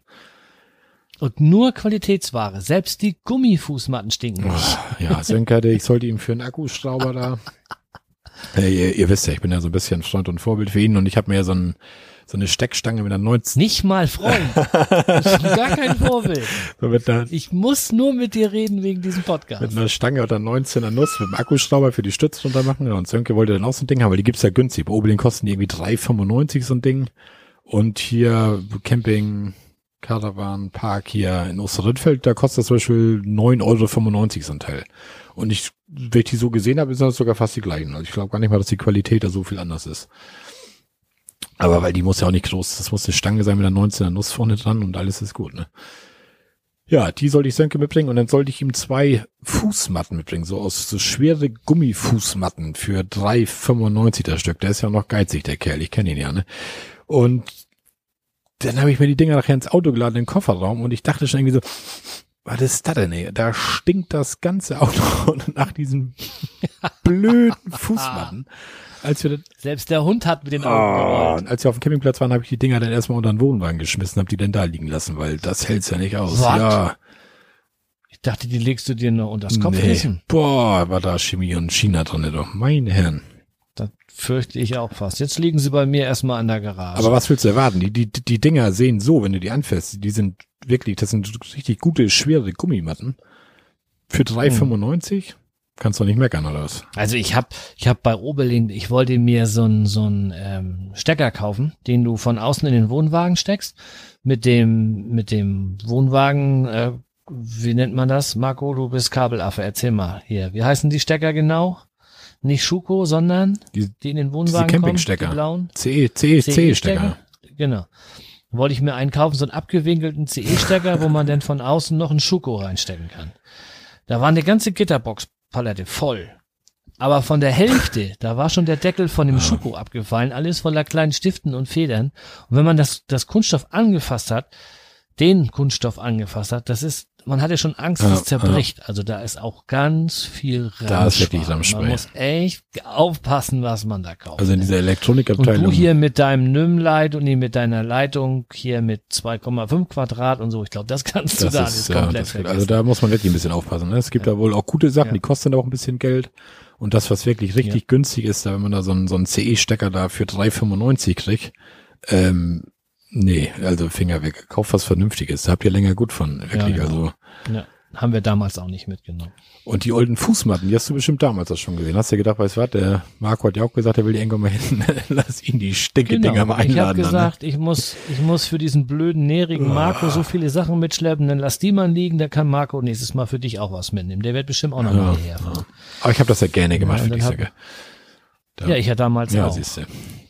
S2: Und nur Qualitätsware. Selbst die Gummifußmatten stinken nicht.
S1: Oh, ja, Sönke, ich sollte ihm für einen Akkuschrauber da. Hey, ihr, ihr wisst ja, ich bin ja so ein bisschen Freund und Vorbild für ihn, und ich habe mir ja so, ein, so eine Steckstange mit einer neunzehn.
S2: Nicht mal Freund. Ich bin gar kein Vorbild.
S1: So mit einer,
S2: Ich muss nur mit dir reden wegen diesem Podcast.
S1: mit einer Stange oder neunzehner Nuss mit dem Akkuschrauber für die Stütze drunter machen. Ja, und Sönke wollte dann auch so ein Ding haben, weil die gibt's ja günstig. Bei Oberlin kosten die irgendwie drei fünfundneunzig so ein Ding. Und hier Camping, Caravan, Park hier in Osterrittfeld, da kostet das zum Beispiel neun Euro fünfundneunzig so ein Teil. Und ich, wenn ich die so gesehen habe, ist das sogar fast die gleichen. Also ich glaube gar nicht mal, dass die Qualität da so viel anders ist. Aber weil die muss ja auch nicht groß, das muss eine Stange sein mit einer neunzehner Nuss vorne dran, und alles ist gut, ne? Ja, die sollte ich Sönke mitbringen, und dann sollte ich ihm zwei Fußmatten mitbringen, so aus so schwere Gummifußmatten für drei fünfundneunzig das Stück. Der ist ja noch geizig, der Kerl, ich kenne ihn ja, ne? Und dann habe ich mir die Dinger nachher ins Auto geladen, in den Kofferraum, und ich dachte schon irgendwie so, was ist das denn, ey? Da stinkt das ganze Auto nach diesen blöden Fußmatten. Als wir das,
S2: Selbst der Hund hat mit den Augen gerollt.
S1: und als wir auf dem Campingplatz waren, habe ich die Dinger dann erstmal unter den Wohnwagen geschmissen, habe die dann da liegen lassen, weil das hält's ja nicht aus.
S2: What?
S1: Ja.
S2: Ich dachte, die legst du dir noch unter das Kopfkissen.
S1: Nee. Boah, war da Chemie und China drin, doch. Meine Herren.
S2: Das fürchte ich auch fast. Jetzt liegen sie bei mir erstmal an der Garage.
S1: Aber was willst du erwarten? Die, die, die Dinger sehen so, wenn du die anfährst, die sind wirklich, das sind richtig gute, schwere Gummimatten. Für drei fünfundneunzig kannst du nicht meckern, oder was?
S2: Also ich hab, ich hab bei Oberlin, ich wollte mir so einen so einen ähm, Stecker kaufen, den du von außen in den Wohnwagen steckst. Mit dem, mit dem Wohnwagen, äh, wie nennt man das? Marco, du bist Kabelaffe, erzähl mal hier. Wie heißen die Stecker genau? Nicht Schuko, sondern
S1: Die,
S2: die in den Wohnwagen
S1: diese
S2: kommen,
S1: Campingstecker.
S2: die blauen.
S1: C E, C E, C E-Stecker.
S2: Genau. Wollte ich mir einen kaufen, so einen abgewinkelten C E-Stecker, wo man dann von außen noch einen Schuko reinstecken kann. Da war eine ganze Gitterbox Palette voll. Aber von der Hälfte, da war schon der Deckel von dem Schuko abgefallen, alles voller kleinen Stiften und Federn. Und wenn man das, das Kunststoff angefasst hat, den Kunststoff angefasst hat, das ist, man hatte schon Angst, dass
S1: Ja,
S2: es zerbricht. Also da ist auch ganz viel Ramschwein.
S1: Da ist wirklich Ramschwein.
S2: Man muss echt aufpassen, was man da kauft.
S1: Also in dieser
S2: und
S1: Elektronikabteilung.
S2: du hier mit deinem Nüm-Leit und die mit deiner Leitung hier mit zwei Komma fünf Quadrat und so, ich glaube, das kannst du
S1: das
S2: da
S1: ist,
S2: alles
S1: ja,
S2: komplett
S1: das,
S2: vergessen.
S1: also da muss man wirklich ein bisschen aufpassen. Ne? Es gibt ja. da wohl auch gute Sachen,
S2: Ja.
S1: die kosten auch ein bisschen Geld. Und das, was wirklich richtig
S2: Ja.
S1: günstig ist, da wenn man da so einen, so einen C E-Stecker da für drei fünfundneunzig kriegt, ähm, nee, also Finger weg. Kauf was Vernünftiges. Da habt ihr länger gut von. Wirklich,
S2: Ja, genau.
S1: also.
S2: Ja, haben wir damals auch nicht mitgenommen.
S1: Und die alten Fußmatten, die hast du bestimmt damals auch schon gesehen. Hast du gedacht, weißt du was, der Marco hat ja auch gesagt, er will die irgendwann mal hin. Lass ihn die Stinke-Dinger mal einladen.
S2: Ich habe
S1: dann,
S2: gesagt, ich muss, ich muss für diesen blöden, nährigen Marco so viele Sachen mitschleppen, dann lass die mal liegen, dann kann Marco nächstes Mal für dich auch was mitnehmen. Der wird bestimmt auch noch
S1: ne?
S2: mal
S1: Ja,
S2: hierher fahren.
S1: ja. Aber ich habe das ja gerne gemacht
S2: Ja,
S1: für
S2: und
S1: dich,
S2: dann
S1: Säcke. Da-
S2: Ja, ich ja damals
S1: Ja,
S2: auch.
S1: siehst du.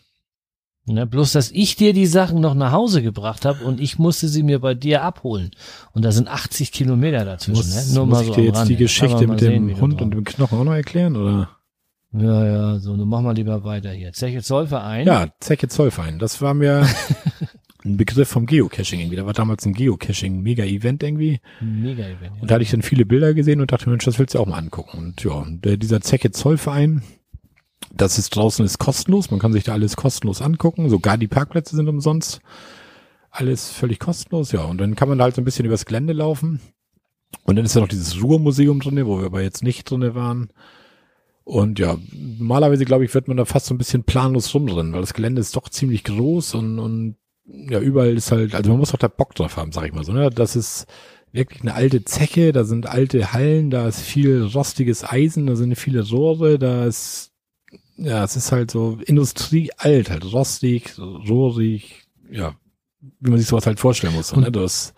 S2: Ne, bloß, dass ich dir die Sachen noch nach Hause gebracht habe und ich musste sie mir bei dir abholen. Und da sind achtzig Kilometer dazwischen.
S1: Muss,
S2: ne? Nur
S1: muss
S2: mal
S1: ich
S2: so
S1: dir
S2: am
S1: jetzt
S2: Rande.
S1: die
S2: Kann man
S1: Geschichte
S2: mal
S1: mit
S2: sehen, wie
S1: dem
S2: du
S1: Hund
S2: drauf-
S1: und dem Knochen auch noch erklären, oder?
S2: Ja, ja, so, nun mach mal lieber weiter hier. Zeche Zollverein.
S1: Ja, Zeche Zollverein. Das war mir ein Begriff vom Geocaching irgendwie. Da war damals ein Geocaching-Mega-Event irgendwie.
S2: Mega Event.
S1: Und da hatte ich dann viele Bilder gesehen und dachte, Mensch, das willst du auch mal angucken. Und ja, der, dieser Zeche Zollverein, das ist draußen ist kostenlos. Man kann sich da alles kostenlos angucken. Sogar die Parkplätze sind umsonst. Alles völlig kostenlos, ja. Und dann kann man da halt so ein bisschen übers Gelände laufen. Und dann ist ja noch dieses Ruhrmuseum drinne, wo wir aber jetzt nicht drinne waren. Und ja, normalerweise, glaube ich, wird man da fast so ein bisschen planlos rumrennen, weil das Gelände ist doch ziemlich groß und, und ja, überall ist halt, also man muss auch da Bock drauf haben, sag ich mal so, ne? Das ist wirklich eine alte Zeche, da sind alte Hallen, da ist viel rostiges Eisen, da sind viele Rohre, da ist, ja, es ist halt so Industrie alt, halt rostig, rohrig, ja, wie man sich sowas halt vorstellen muss, so, ne? Das,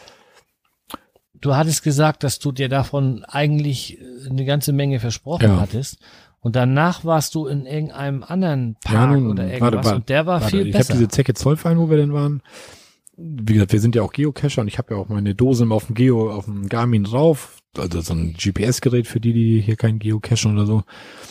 S2: Du hattest gesagt, dass du dir davon eigentlich eine ganze Menge versprochen
S1: Ja.
S2: hattest. Und danach warst du in irgendeinem anderen
S1: Ja,
S2: Park
S1: nun,
S2: oder
S1: warte,
S2: irgendwas.
S1: warte,
S2: und der war
S1: warte,
S2: viel
S1: ich
S2: besser.
S1: habe diese Zeche Zollverein, wo wir denn waren. Wie gesagt, wir sind ja auch Geocacher und ich habe ja auch meine Dose immer auf dem Geo, auf dem Garmin drauf. Also so ein G P S-Gerät für die, die hier kein Geocachen oder so.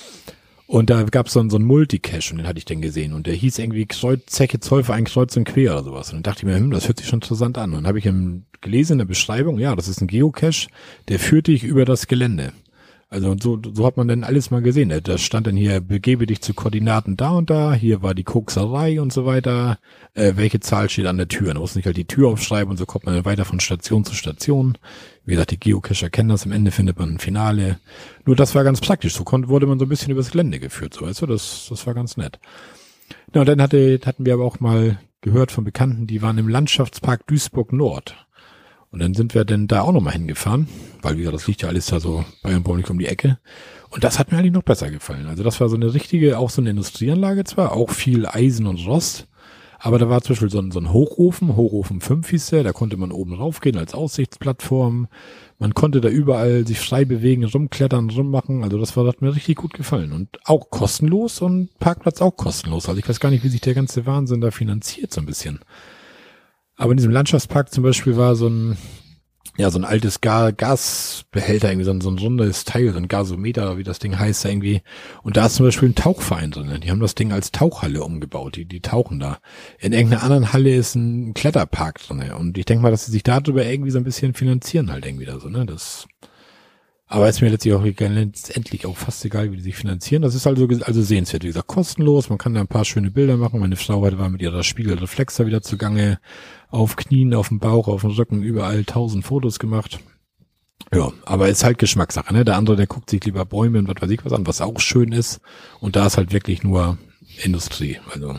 S1: Und da gab's so einen, so einen Multicache und den hatte ich dann gesehen. Und der hieß irgendwie Kreuz, Zeche Zollverein Kreuz und Quer oder sowas. Und dann dachte ich mir, hm, das hört sich schon interessant an. Und dann habe ich im, gelesen in der Beschreibung, ja, das ist ein Geocache, der führt dich über das Gelände. Also so, so hat man dann alles mal gesehen. Da stand dann hier, begebe dich zu Koordinaten da und da, hier war die Kokserei und so weiter. Äh, welche Zahl steht an der Tür? Da muss nicht halt die Tür aufschreiben und so kommt man dann weiter von Station zu Station. Wie gesagt, die Geocacher kennen das, am Ende findet man ein Finale. Nur das war ganz praktisch, so konnte, wurde man so ein bisschen übers Gelände geführt, so weißt du, das, das war ganz nett. Ja, und dann hatte, hatten wir aber auch mal gehört von Bekannten, die waren im Landschaftspark Duisburg Nord. Und dann sind wir dann da auch nochmal hingefahren, weil wie gesagt, das liegt ja alles da so bei uns um die Ecke. Und das hat mir eigentlich noch besser gefallen. Also das war so eine richtige, auch so eine Industrieanlage zwar, auch viel Eisen und Rost. Aber da war zum Beispiel so ein, so ein Hochofen, Hochofen fünf hieß der, da konnte man oben raufgehen als Aussichtsplattform. Man konnte da überall sich frei bewegen, rumklettern, rummachen. Also das war, hat mir richtig gut gefallen. Und auch kostenlos und Parkplatz auch kostenlos. Also ich weiß gar nicht, wie sich der ganze Wahnsinn da finanziert so ein bisschen. Aber in diesem Landschaftspark zum Beispiel war so ein, ja, so ein altes Ga- Gasbehälter, irgendwie so ein, so ein rundes Teil, so ein Gasometer, wie das Ding heißt da irgendwie. Und da ist zum Beispiel ein Tauchverein drin. Die haben das Ding als Tauchhalle umgebaut. Die, die tauchen da. In irgendeiner anderen Halle ist ein Kletterpark drin. Und ich denke mal, dass sie sich darüber irgendwie so ein bisschen finanzieren halt irgendwie da so, ne, das. Aber ist mir letztlich auch letztendlich auch fast egal, wie die sich finanzieren. Das ist also, also sehenswert. Wie gesagt, kostenlos. Man kann da ein paar schöne Bilder machen. Meine Frau heute war mit ihrer Spiegelreflexer wieder zugange. Auf Knien, auf dem Bauch, auf dem Rücken, überall tausend Fotos gemacht. Ja, aber ist halt Geschmackssache, ne? Der andere, der guckt sich lieber Bäume und was weiß ich was an, was auch schön ist. Und da ist halt wirklich nur Industrie. Also,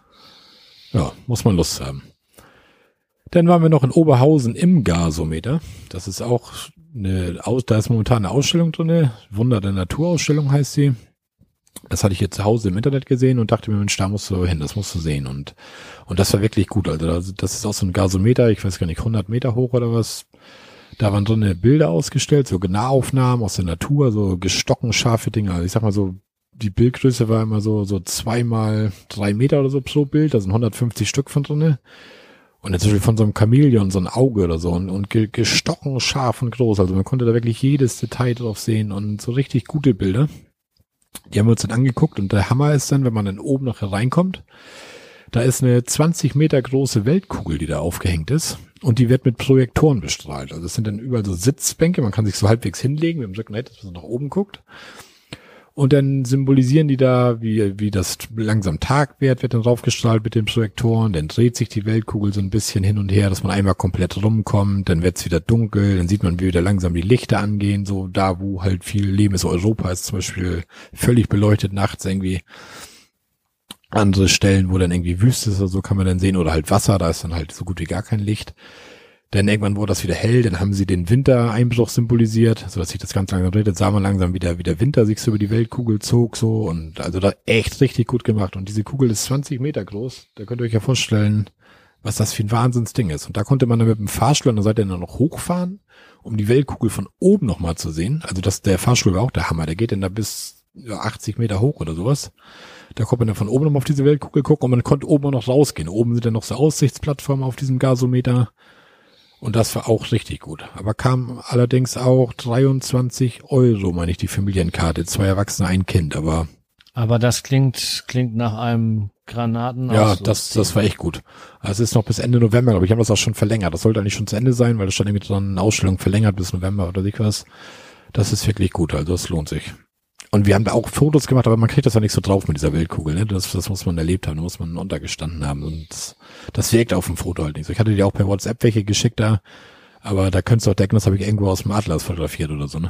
S1: ja, muss man Lust haben. Dann waren wir noch in Oberhausen im Gasometer. Das ist auch eine, da ist momentan eine Ausstellung drinne. Wunder der Naturausstellung heißt sie. Das hatte ich jetzt zu Hause im Internet gesehen und dachte mir, Mensch, da musst du hin, das musst du sehen. Und, und das war wirklich gut. Also das ist auch so ein Gasometer, ich weiß gar nicht, hundert Meter hoch oder was. Da waren drinne Bilder ausgestellt, so Nahaufnahmen aus der Natur, so gestocken scharfe Dinge. Also ich sag mal so, die Bildgröße war immer so, so zweimal drei Meter oder so pro Bild. Da sind hundertfünfzig Stück von drinne. Und jetzt zum Beispiel von so einem Chamäleon so ein Auge oder so und, und ge- gestochen scharf und groß. Also man konnte da wirklich jedes Detail drauf sehen und so richtig gute Bilder. Die haben wir uns dann angeguckt und der Hammer ist dann, wenn man dann oben noch hereinkommt, da ist eine zwanzig Meter große Weltkugel, die da aufgehängt ist und die wird mit Projektoren bestrahlt. Also es sind dann überall so Sitzbänke, man kann sich so halbwegs hinlegen mit dem Rücken, dass man nach oben guckt. Und dann symbolisieren die da, wie wie das langsam Tag wird, wird dann draufgestrahlt mit den Projektoren. Dann dreht sich die Weltkugel so ein bisschen hin und her, dass man einmal komplett rumkommt. Dann wird's wieder dunkel. Dann sieht man, wie wieder langsam die Lichter angehen. So da, wo halt viel Leben ist. Europa ist zum Beispiel völlig beleuchtet nachts irgendwie. Andere Stellen, wo dann irgendwie Wüste ist oder so, kann man dann sehen. Oder halt Wasser, da ist dann halt so gut wie gar kein Licht. Dann irgendwann wurde das wieder hell, dann haben sie den Wintereinbruch symbolisiert, so dass sich das ganz langsam dreht. Jetzt sah man langsam wieder, wie der Winter sich so über die Weltkugel zog, so, und also da echt richtig gut gemacht. Und diese Kugel ist zwanzig Meter groß. Da könnt ihr euch ja vorstellen, was das für ein Wahnsinnsding ist. Und da konnte man dann mit dem Fahrstuhl an der Seite dann noch hochfahren, um die Weltkugel von oben nochmal zu sehen. Also das, der Fahrstuhl war auch der Hammer. Der geht dann da bis ja, achtzig Meter hoch oder sowas. Da konnte man dann von oben nochmal auf diese Weltkugel gucken und man konnte oben auch noch rausgehen. Oben sind dann noch so Aussichtsplattformen auf diesem Gasometer. Und das war auch richtig gut. Aber kam allerdings auch dreiundzwanzig Euro, meine ich, die Familienkarte. Zwei Erwachsene, ein Kind, aber.
S2: Aber das klingt, klingt nach einem Granaten.
S1: Ja, das, das war echt gut. Also es ist noch bis Ende November, aber ich habe das auch schon verlängert. Das sollte eigentlich schon zu Ende sein, weil das stand irgendwie dran, eine Ausstellung verlängert bis November oder sich was. Das ist wirklich gut, also das lohnt sich. Und wir haben da auch Fotos gemacht, aber man kriegt das ja nicht so drauf mit dieser Weltkugel, ne? Das, das muss man erlebt haben, da muss man untergestanden haben. Und das, das wirkt auf dem Foto halt nicht so. Ich hatte dir auch per WhatsApp welche geschickt da, aber da könntest du auch denken, das habe ich irgendwo aus dem Atlas fotografiert oder so, ne?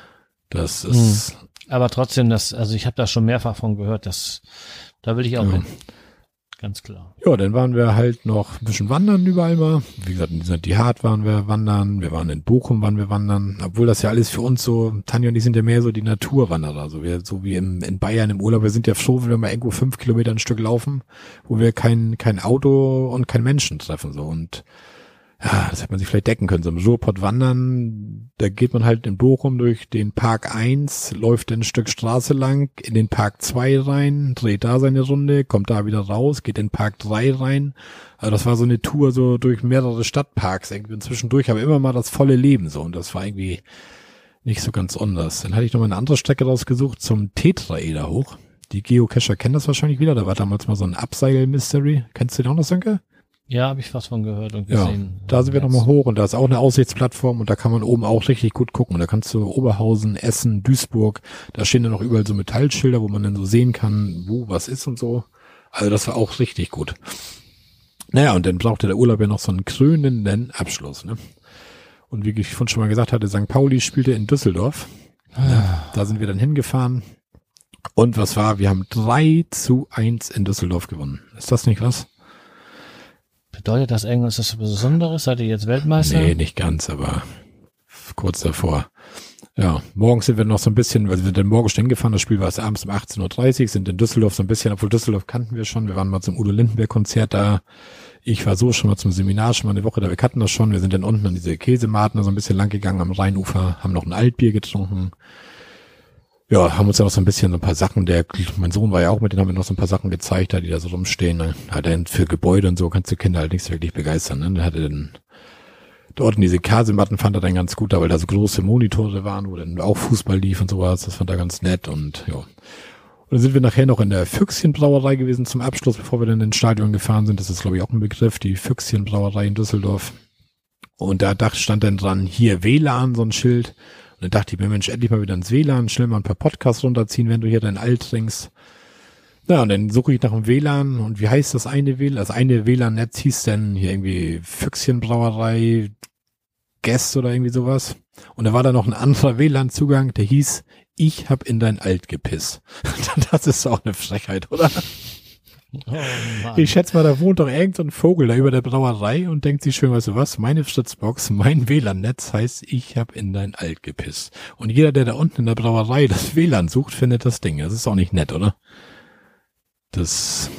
S1: Das ist.
S2: Hm. Aber trotzdem, das, also ich habe da schon mehrfach von gehört, das, da will ich auch
S1: ja.
S2: hin. Ganz klar.
S1: Ja, dann waren wir halt noch ein bisschen wandern überall mal. Wie gesagt, in dieser Die Hard waren wir wandern. Wir waren in Bochum, waren wir wandern. Obwohl das ja alles für uns so, Tanja und ich sind ja mehr so die Naturwanderer. So, wir, so wie im, in Bayern im Urlaub. Wir sind ja froh, wenn wir mal irgendwo fünf Kilometer ein Stück laufen, wo wir kein, kein Auto und kein Menschen treffen, so. Und ja, das hätte man sich vielleicht decken können. So im Ruhrpott wandern, da geht man halt in Bochum durch den Park eins, läuft ein Stück Straße lang, in den Park zwei rein, dreht da seine Runde, kommt da wieder raus, geht in Park drei rein. Also das war so eine Tour so durch mehrere Stadtparks irgendwie und zwischendurch, aber immer mal das volle Leben so. Und das war irgendwie nicht so ganz anders. Dann hatte ich noch mal eine andere Strecke rausgesucht zum Tetraeder hoch. Die Geocacher kennen das wahrscheinlich wieder. Da war damals mal so ein Abseil-Mystery. Kennst du den auch noch, Sönke?
S2: Ja, habe ich was von gehört und
S1: Ja,
S2: gesehen.
S1: da sind wir nochmal hoch und da ist auch eine Aussichtsplattform und da kann man oben auch richtig gut gucken. Und da kannst du Oberhausen, Essen, Duisburg, da stehen dann noch überall so Metallschilder, wo man dann so sehen kann, wo was ist und so. Also das war auch richtig gut. Naja, und dann brauchte der Urlaub ja noch so einen krönenden Abschluss, ne? Und wie ich vorhin schon mal gesagt hatte, Sankt Pauli spielte in Düsseldorf. Ja, da sind wir dann hingefahren. Und was war? Wir haben drei zu eins in Düsseldorf gewonnen. Ist das nicht was?
S2: Bedeutet das irgendwas das Besonderes? Seid ihr jetzt Weltmeister?
S1: Nee, nicht ganz, aber kurz davor. Ja, morgens sind wir noch so ein bisschen, weil wir sind dann morgens schon hingefahren, das Spiel war erst abends um achtzehn Uhr dreißig, sind in Düsseldorf so ein bisschen, obwohl Düsseldorf kannten wir schon, wir waren mal zum Udo Lindenberg-Konzert da, ich war so schon mal zum Seminar, schon mal eine Woche da, wir kannten das schon, wir sind dann unten an diese Käsematen so ein bisschen lang gegangen am Rheinufer, haben noch ein Altbier getrunken. Ja, haben uns ja noch so ein bisschen so ein paar Sachen, der, mein Sohn war ja auch mit, denen haben wir noch so ein paar Sachen gezeigt, die da so rumstehen, ne? Hat er für Gebäude und so, kannst du Kinder halt nicht wirklich begeistern, ne? Der hatte dann, dort in diese Käsematten fand er dann ganz gut, weil da so große Monitore waren, wo dann auch Fußball lief und sowas, das fand er ganz nett und, ja. Und dann sind wir nachher noch in der Füchschenbrauerei gewesen zum Abschluss, bevor wir dann ins Stadion gefahren sind, das ist glaube ich auch ein Begriff, die Füchschenbrauerei in Düsseldorf. Und da dachte, stand dann dran, hier W L A N, so ein Schild. Und dann dachte ich mir, Mensch, endlich mal wieder ins W L A N, schnell mal ein paar Podcasts runterziehen, wenn du hier dein Alt trinkst. Ja, und dann suche ich nach dem W L A N und wie heißt das eine W L A N? Das eine W L A N-Netz hieß dann hier irgendwie Füchschenbrauerei, Guest oder irgendwie sowas. Und da war da noch ein anderer W L A N-Zugang, der hieß, ich hab in dein Alt gepiss. Das ist auch eine Frechheit, oder? Oh, ich schätze mal, da wohnt doch irgend so ein Vogel da über der Brauerei und denkt sich schön, weißt du was, meine Fritzbox, mein W L A N-Netz heißt, ich hab in dein Alt gepisst. Und jeder, der da unten in der Brauerei das W L A N sucht, findet das Ding. Das ist auch nicht nett, oder? Das,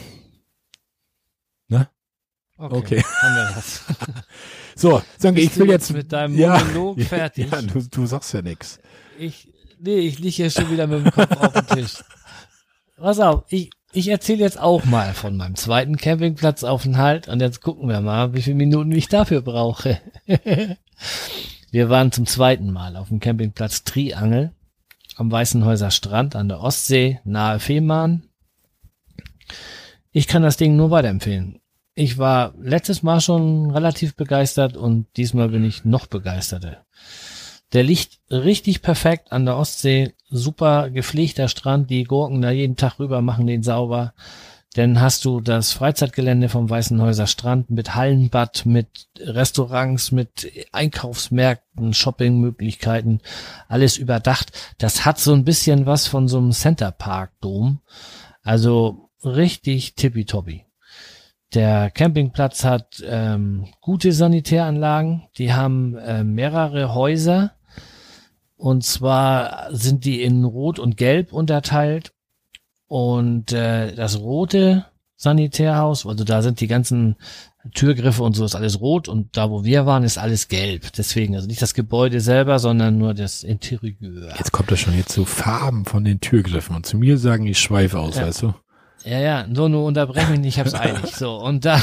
S1: ne?
S2: Okay.
S1: Okay.
S2: Haben wir das.
S1: So, Sönke, ich will jetzt
S2: mit deinem
S1: ja,
S2: Monolog fertig.
S1: Ja, du, du sagst ja nix.
S2: Ich, nee, ich liege hier schon wieder mit dem Kopf auf dem Tisch. Pass auf, ich, Ich erzähle jetzt auch mal von meinem zweiten Campingplatzaufenthalt und jetzt gucken wir mal, wie viele Minuten ich dafür brauche. Wir waren zum zweiten Mal auf dem Campingplatz Triangel am Weißenhäuser Strand an der Ostsee, nahe Fehmarn. Ich kann das Ding nur weiterempfehlen. Ich war letztes Mal schon relativ begeistert und diesmal bin ich noch begeisterter. Der liegt richtig perfekt an der Ostsee, super gepflegter Strand, die Gurken da jeden Tag rüber, machen den sauber. Dann hast du das Freizeitgelände vom Weißenhäuser Strand mit Hallenbad, mit Restaurants, mit Einkaufsmärkten, Shoppingmöglichkeiten, alles überdacht. Das hat so ein bisschen was von so einem Centerpark-Dom. Also richtig tippitoppi. Der Campingplatz hat ähm, gute Sanitäranlagen. Die haben äh, mehrere Häuser. Und zwar sind die in Rot und Gelb unterteilt. Und äh, das rote Sanitärhaus, also da sind die ganzen Türgriffe und so, ist alles rot. Und da, wo wir waren, ist alles gelb. Deswegen, also nicht das Gebäude selber, sondern nur das Interieur.
S1: Jetzt kommt das schon jetzt zu Farben von den Türgriffen. Und zu mir sagen, ich schweife aus,
S2: ja.
S1: weißt du?
S2: Ja, ja, nur, nur unterbreche mich nicht, ich hab's eilig. So, und dann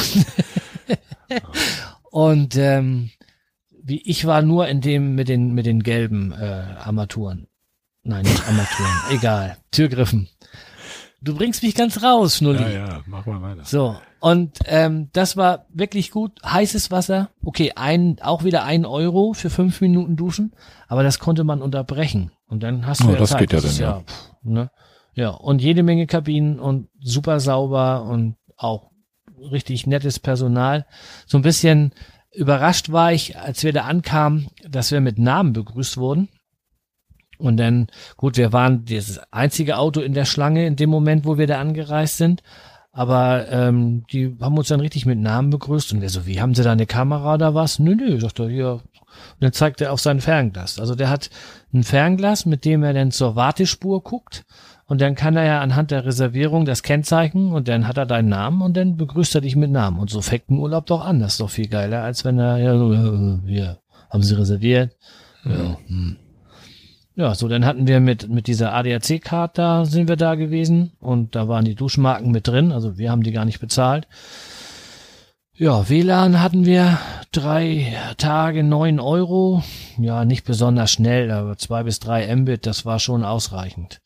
S2: und ähm, wie ich war nur in dem mit den mit den gelben äh, Armaturen. Nein, nicht Armaturen, egal. Türgriffen. Du bringst mich ganz raus, Schnulli.
S1: Ja, ja, mach mal weiter.
S2: So, und ähm, das war wirklich gut. Heißes Wasser, okay, ein auch wieder ein Euro für fünf Minuten duschen, aber das konnte man unterbrechen. Und dann hast du
S1: Oh,
S2: ja
S1: das
S2: Zeit.
S1: geht ja
S2: Das
S1: dann,
S2: ist
S1: ja.
S2: pff, ne? Ja, und jede Menge Kabinen und super sauber und auch richtig nettes Personal. So ein bisschen überrascht war ich, als wir da ankamen, dass wir mit Namen begrüßt wurden. Und dann, gut, wir waren das einzige Auto in der Schlange in dem Moment, wo wir da angereist sind. Aber ähm, die haben uns dann richtig mit Namen begrüßt. Und wir so, wie, haben sie da eine Kamera oder was? Nö, nö, sagt er, hier. Und dann zeigt er auf sein Fernglas. Also der hat ein Fernglas, mit dem er dann zur Wartespur guckt. Und dann kann er ja anhand der Reservierung das Kennzeichen und dann hat er deinen Namen und dann begrüßt er dich mit Namen. Und so fängt ein Urlaub doch an. Das ist doch viel geiler, als wenn er, ja, so, äh, hier, haben Sie reserviert? Ja, hm. Ja, so, dann hatten wir mit mit dieser A D A C-Card, da sind wir da gewesen und da waren die Duschmarken mit drin, also wir haben die gar nicht bezahlt. Ja, W L A N hatten wir drei Tage, neun Euro, ja, nicht besonders schnell, aber zwei bis drei Mbit, das war schon ausreichend.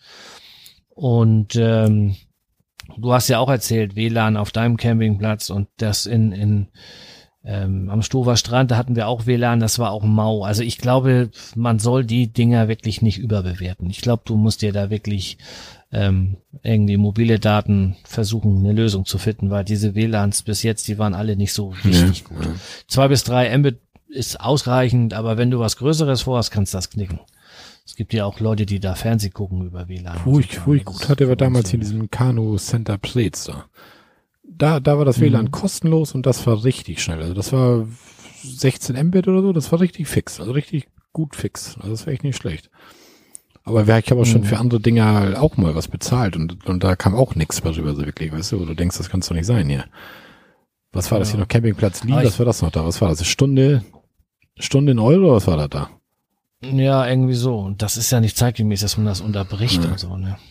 S2: Und ähm, du hast ja auch erzählt, W L A N auf deinem Campingplatz und das in in Ähm, am Stover Strand, da hatten wir auch W L A N, das war auch mau. Also ich glaube, man soll die Dinger wirklich nicht überbewerten. Ich glaube, du musst dir da wirklich ähm, irgendwie mobile Daten versuchen, eine Lösung zu finden, weil diese W L A Ns bis jetzt, die waren alle nicht so richtig ja, gut. Ja. Zwei bis drei Mbit ist ausreichend, aber wenn du was Größeres vorhast, kannst du das knicken. Es gibt ja auch Leute, die da Fernsehen gucken über W L A N.
S1: Wo ich, wo ich gut hatte, war damals hier in diesem Kanu Center Plates da. Da, da war das mhm. W L A N kostenlos und das war richtig schnell. Also das war sechzehn Mbit oder so, das war richtig fix. Also richtig gut fix. Also das war echt nicht schlecht. Aber ich habe auch schon mhm. für andere Dinge auch mal was bezahlt und, und da kam auch nichts darüber so wirklich, weißt du, wo du denkst, das kann's doch nicht sein hier. Was war das ja. hier noch? Campingplatz Lee, was war das noch da? Was war das? Eine Stunde, Stunde in Euro oder was war das da?
S2: Ja, irgendwie so. Und das ist ja nicht zeitgemäß, dass man das unterbricht ja. und so, ne?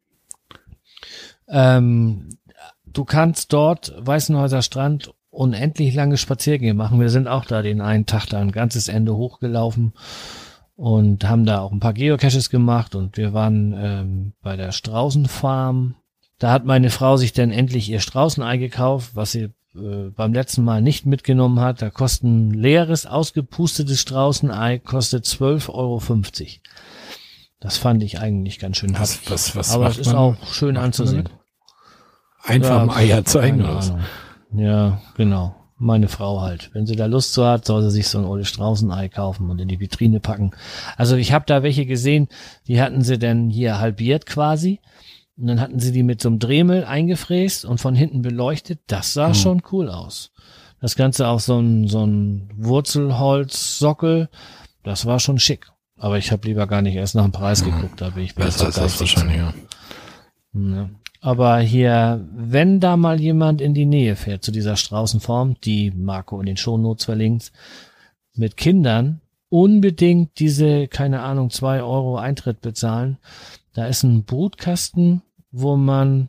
S2: Ähm, Du kannst dort, Weißenhäuser Strand, unendlich lange Spaziergänge machen. Wir sind auch da den einen Tag da ein ganzes Ende hochgelaufen und haben da auch ein paar Geocaches gemacht und wir waren ähm, bei der Straußenfarm. Da hat meine Frau sich dann endlich ihr Straußenei gekauft, was sie äh, beim letzten Mal nicht mitgenommen hat. Da kostet ein leeres, ausgepustetes Straußenei kostet zwölf Euro fünfzig. Das fand ich eigentlich ganz schön
S1: was, was, was
S2: aber es ist auch schön anzusehen.
S1: Einfach ja, am Eier zeigen oder was?
S2: Ja, genau. Meine Frau halt. Wenn sie da Lust zu hat, soll sie sich so ein Ole Straußenei kaufen und in die Vitrine packen. Also ich habe da welche gesehen, die hatten sie dann hier halbiert quasi. Und dann hatten sie die mit so einem Dremel eingefräst und von hinten beleuchtet. Das sah hm. schon cool aus. Das Ganze auch so ein, so ein Wurzelholzsockel. Das war schon schick. Aber ich habe lieber gar nicht erst nach dem Preis hm. geguckt. Da bin ich besser.
S1: Das ist das wahrscheinlich, ja.
S2: ja. Aber hier, wenn da mal jemand in die Nähe fährt zu dieser Straußenform, die Marco in den Shownotes verlinkt, mit Kindern unbedingt diese, keine Ahnung, zwei Euro Eintritt bezahlen. Da ist ein Brutkasten, wo man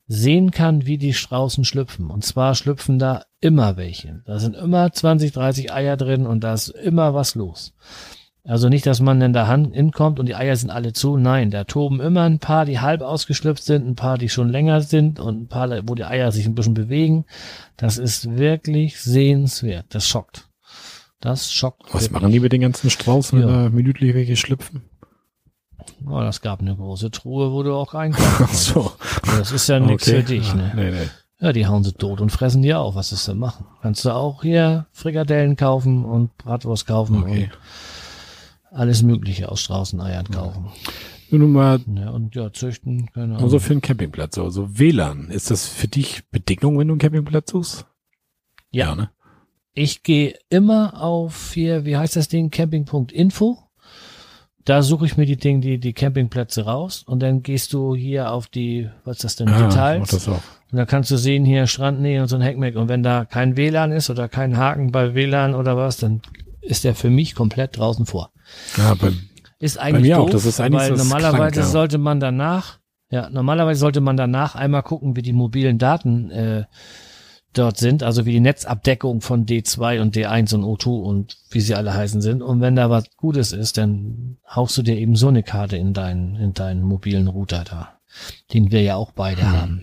S2: sehen kann, wie die Straußen schlüpfen. Und zwar schlüpfen da immer welche. Da sind immer zwanzig, dreißig Eier drin und da ist immer was los. Also nicht, dass man in der Hand hinkommt und die Eier sind alle zu. Nein, da toben immer ein paar, die halb ausgeschlüpft sind, ein paar, die schon länger sind und ein paar, wo die Eier sich ein bisschen bewegen. Das ist wirklich sehenswert. Das schockt. Das schockt.
S1: Was
S2: wirklich.
S1: machen die mit den ganzen Straußen,
S2: Ja.
S1: wenn da minütlich welche schlüpfen?
S2: Oh, das gab eine große Truhe, wo du auch reinkaufen
S1: Ach so.
S2: Das ist ja nichts
S1: Okay.
S2: für dich, ne?
S1: Nee, nee.
S2: Ja, die hauen sie tot und fressen die auf. Was ist denn machen? Kannst du auch hier Frikadellen kaufen und Bratwurst kaufen
S1: Okay.
S2: und alles Mögliche aus Straußeneiern kaufen.
S1: Nur mal,
S2: Ja, und ja, züchten, keine Ahnung.
S1: also für einen Campingplatz, so, so W L A N. Ist das für dich Bedingung, wenn du einen Campingplatz suchst?
S2: Ja.
S1: ne?
S2: Ich gehe immer auf hier, wie heißt das Ding, camping.info. Da suche ich mir die Dinge, die, die Campingplätze raus und dann gehst du hier auf die, was ist das denn,
S1: Ah, mach
S2: Details.
S1: das auch.
S2: Und da kannst du sehen, hier Strandnähe und so ein Heckmeck. Und wenn da kein W L A N ist oder kein Haken bei W L A N oder was, dann ist der für mich komplett draußen vor.
S1: Ja, bei,
S2: Ist eigentlich
S1: mir auch,
S2: doof,
S1: das ist eigentlich
S2: weil
S1: so das
S2: normalerweise
S1: krank, ja.
S2: sollte man danach, ja, normalerweise sollte man danach einmal gucken, wie die mobilen Daten äh, dort sind, also wie die Netzabdeckung von D zwei und D eins und O zwei und wie sie alle heißen sind. Und wenn da was Gutes ist, dann haust du dir eben so eine Karte in deinen, in deinen mobilen Router da, den wir ja auch beide
S1: Hm.
S2: haben.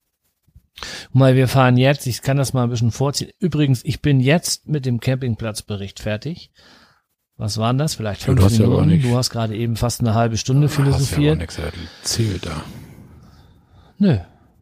S2: Mal, wir fahren jetzt, ich kann das mal ein bisschen vorziehen. Übrigens, ich bin jetzt mit dem Campingplatzbericht fertig. Was waren das? Vielleicht
S1: Ja,
S2: fünf
S1: du hast ja
S2: Minuten.
S1: aber nicht-
S2: Du hast gerade eben fast eine halbe Stunde
S1: hast ja
S2: philosophiert.
S1: aber nichts erzählt da.
S2: Nö.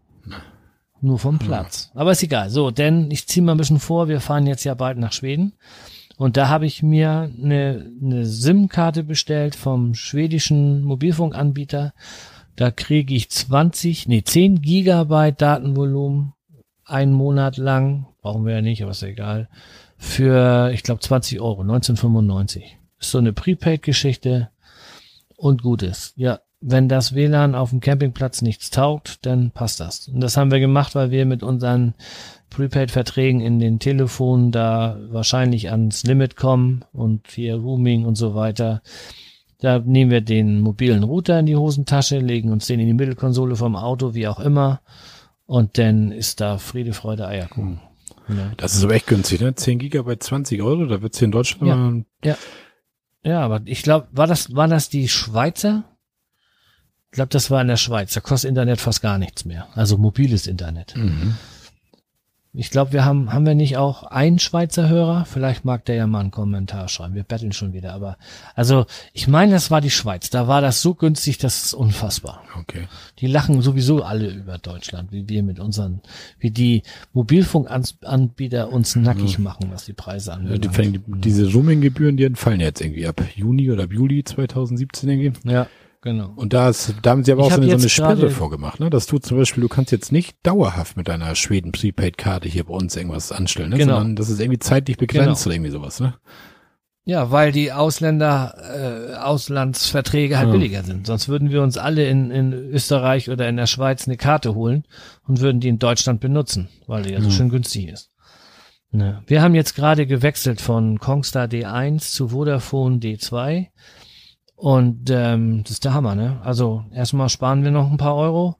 S2: Nur vom Platz. Aber ist egal. So, denn ich ziehe mal ein bisschen vor, wir fahren jetzt ja bald nach Schweden. Und da habe ich mir eine, eine SIM-Karte bestellt vom schwedischen Mobilfunkanbieter. Da kriege ich zwanzig, nee, zehn Gigabyte Datenvolumen, einen Monat lang, brauchen wir ja nicht, aber ist ja egal, für, ich glaube, zwanzig Euro, neunzehnhundertfünfundneunzig. Ist so eine Prepaid-Geschichte und gut ist. Ja, wenn das W L A N auf dem Campingplatz nichts taugt, dann passt das. Und das haben wir gemacht, weil wir mit unseren Prepaid-Verträgen in den Telefonen da wahrscheinlich ans Limit kommen und hier Roaming und so weiter. Da nehmen wir den mobilen Router in die Hosentasche, legen uns den in die Mittelkonsole vom Auto, wie auch immer. Und dann ist da Friede, Freude, Eierkuchen. Ja.
S1: Das ist aber echt günstig, ne? zehn Gigabyte, zwanzig Euro, da wird's hier in Deutschland
S2: Ja.
S1: mal,
S2: Ja. Ja, aber ich glaube, war das, war das die Schweizer? Ich glaube, das war in der Schweiz. Da kostet Internet fast gar nichts mehr. Also mobiles Internet.
S1: mhm.
S2: Ich glaube, wir haben, haben wir nicht auch einen Schweizer Hörer? Vielleicht mag der ja mal einen Kommentar schreiben. Wir betteln schon wieder. Aber, also, ich meine, das war die Schweiz. Da war das so günstig, das ist unfassbar.
S1: Okay.
S2: Die lachen sowieso alle über Deutschland, wie wir mit unseren, wie die Mobilfunkanbieter uns nackig machen, was die Preise
S1: Ja, die,
S2: angeht.
S1: die, diese Roaming-Gebühren, die entfallen jetzt irgendwie ab Juni oder ab Juli zweitausendsiebzehn irgendwie.
S2: Ja, genau.
S1: Und da ist, da haben sie aber
S2: Ich
S1: auch so
S2: hab
S1: eine, so eine
S2: jetzt
S1: Sperre
S2: gerade-
S1: vorgemacht, ne? Dass du zum Beispiel, du kannst jetzt nicht dauerhaft mit deiner Schweden Prepaid-Karte hier bei uns irgendwas anstellen, ne?
S2: Genau.
S1: Sondern das ist irgendwie zeitlich begrenzt
S2: Genau.
S1: oder irgendwie sowas, ne?
S2: Ja, weil die Ausländer, äh, Auslandsverträge halt
S1: Ja.
S2: billiger sind. Sonst würden wir uns alle in, in Österreich oder in der Schweiz eine Karte holen und würden die in Deutschland benutzen, weil die ja so
S1: Ja.
S2: schön günstig ist. Ne. Wir haben jetzt gerade gewechselt von Kongstar D eins zu Vodafone D zwei und ähm, das ist der Hammer, ne? Also erstmal sparen wir noch ein paar Euro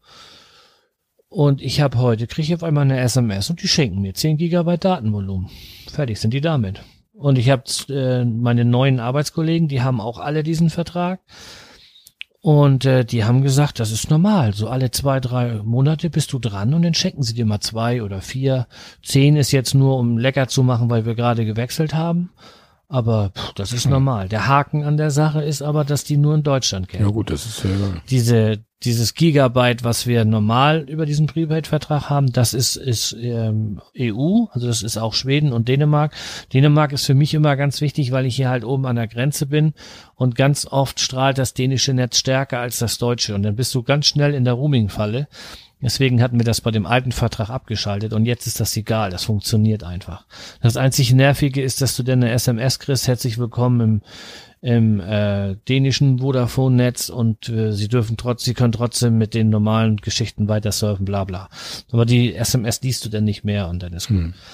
S2: und ich habe heute, kriege ich auf einmal eine S M S und die schenken mir zehn Gigabyte Datenvolumen. Fertig sind die damit. Und ich habe äh, meine neuen Arbeitskollegen, die haben auch alle diesen Vertrag. Und äh, die haben gesagt, das ist normal. So alle zwei, drei Monate bist du dran und dann schenken sie dir mal zwei oder vier. Zehn ist jetzt nur, um lecker zu machen, weil wir gerade gewechselt haben. Aber pff, das ist normal. Der Haken an der Sache ist aber, dass die nur in Deutschland
S1: Ja
S2: gelten.
S1: gut, das ist ja egal.
S2: Diese dieses Gigabyte, was wir normal über diesen Prepaid-Vertrag haben, das ist ist ähm, E U, also das ist auch Schweden und Dänemark. Dänemark ist für mich immer ganz wichtig, weil ich hier halt oben an der Grenze bin und ganz oft strahlt das dänische Netz stärker als das deutsche und dann bist du ganz schnell in der Roaming-Falle. Deswegen hatten wir das bei dem alten Vertrag abgeschaltet und jetzt ist das egal, das funktioniert einfach. Das einzig Nervige ist, dass du dann eine S M S kriegst, herzlich willkommen im im äh, dänischen Vodafone-Netz und äh, sie dürfen trotz, sie können trotzdem mit den normalen Geschichten weiter surfen, bla bla. Aber die S M S liest du dann nicht mehr und dann ist gut.
S1: Hm.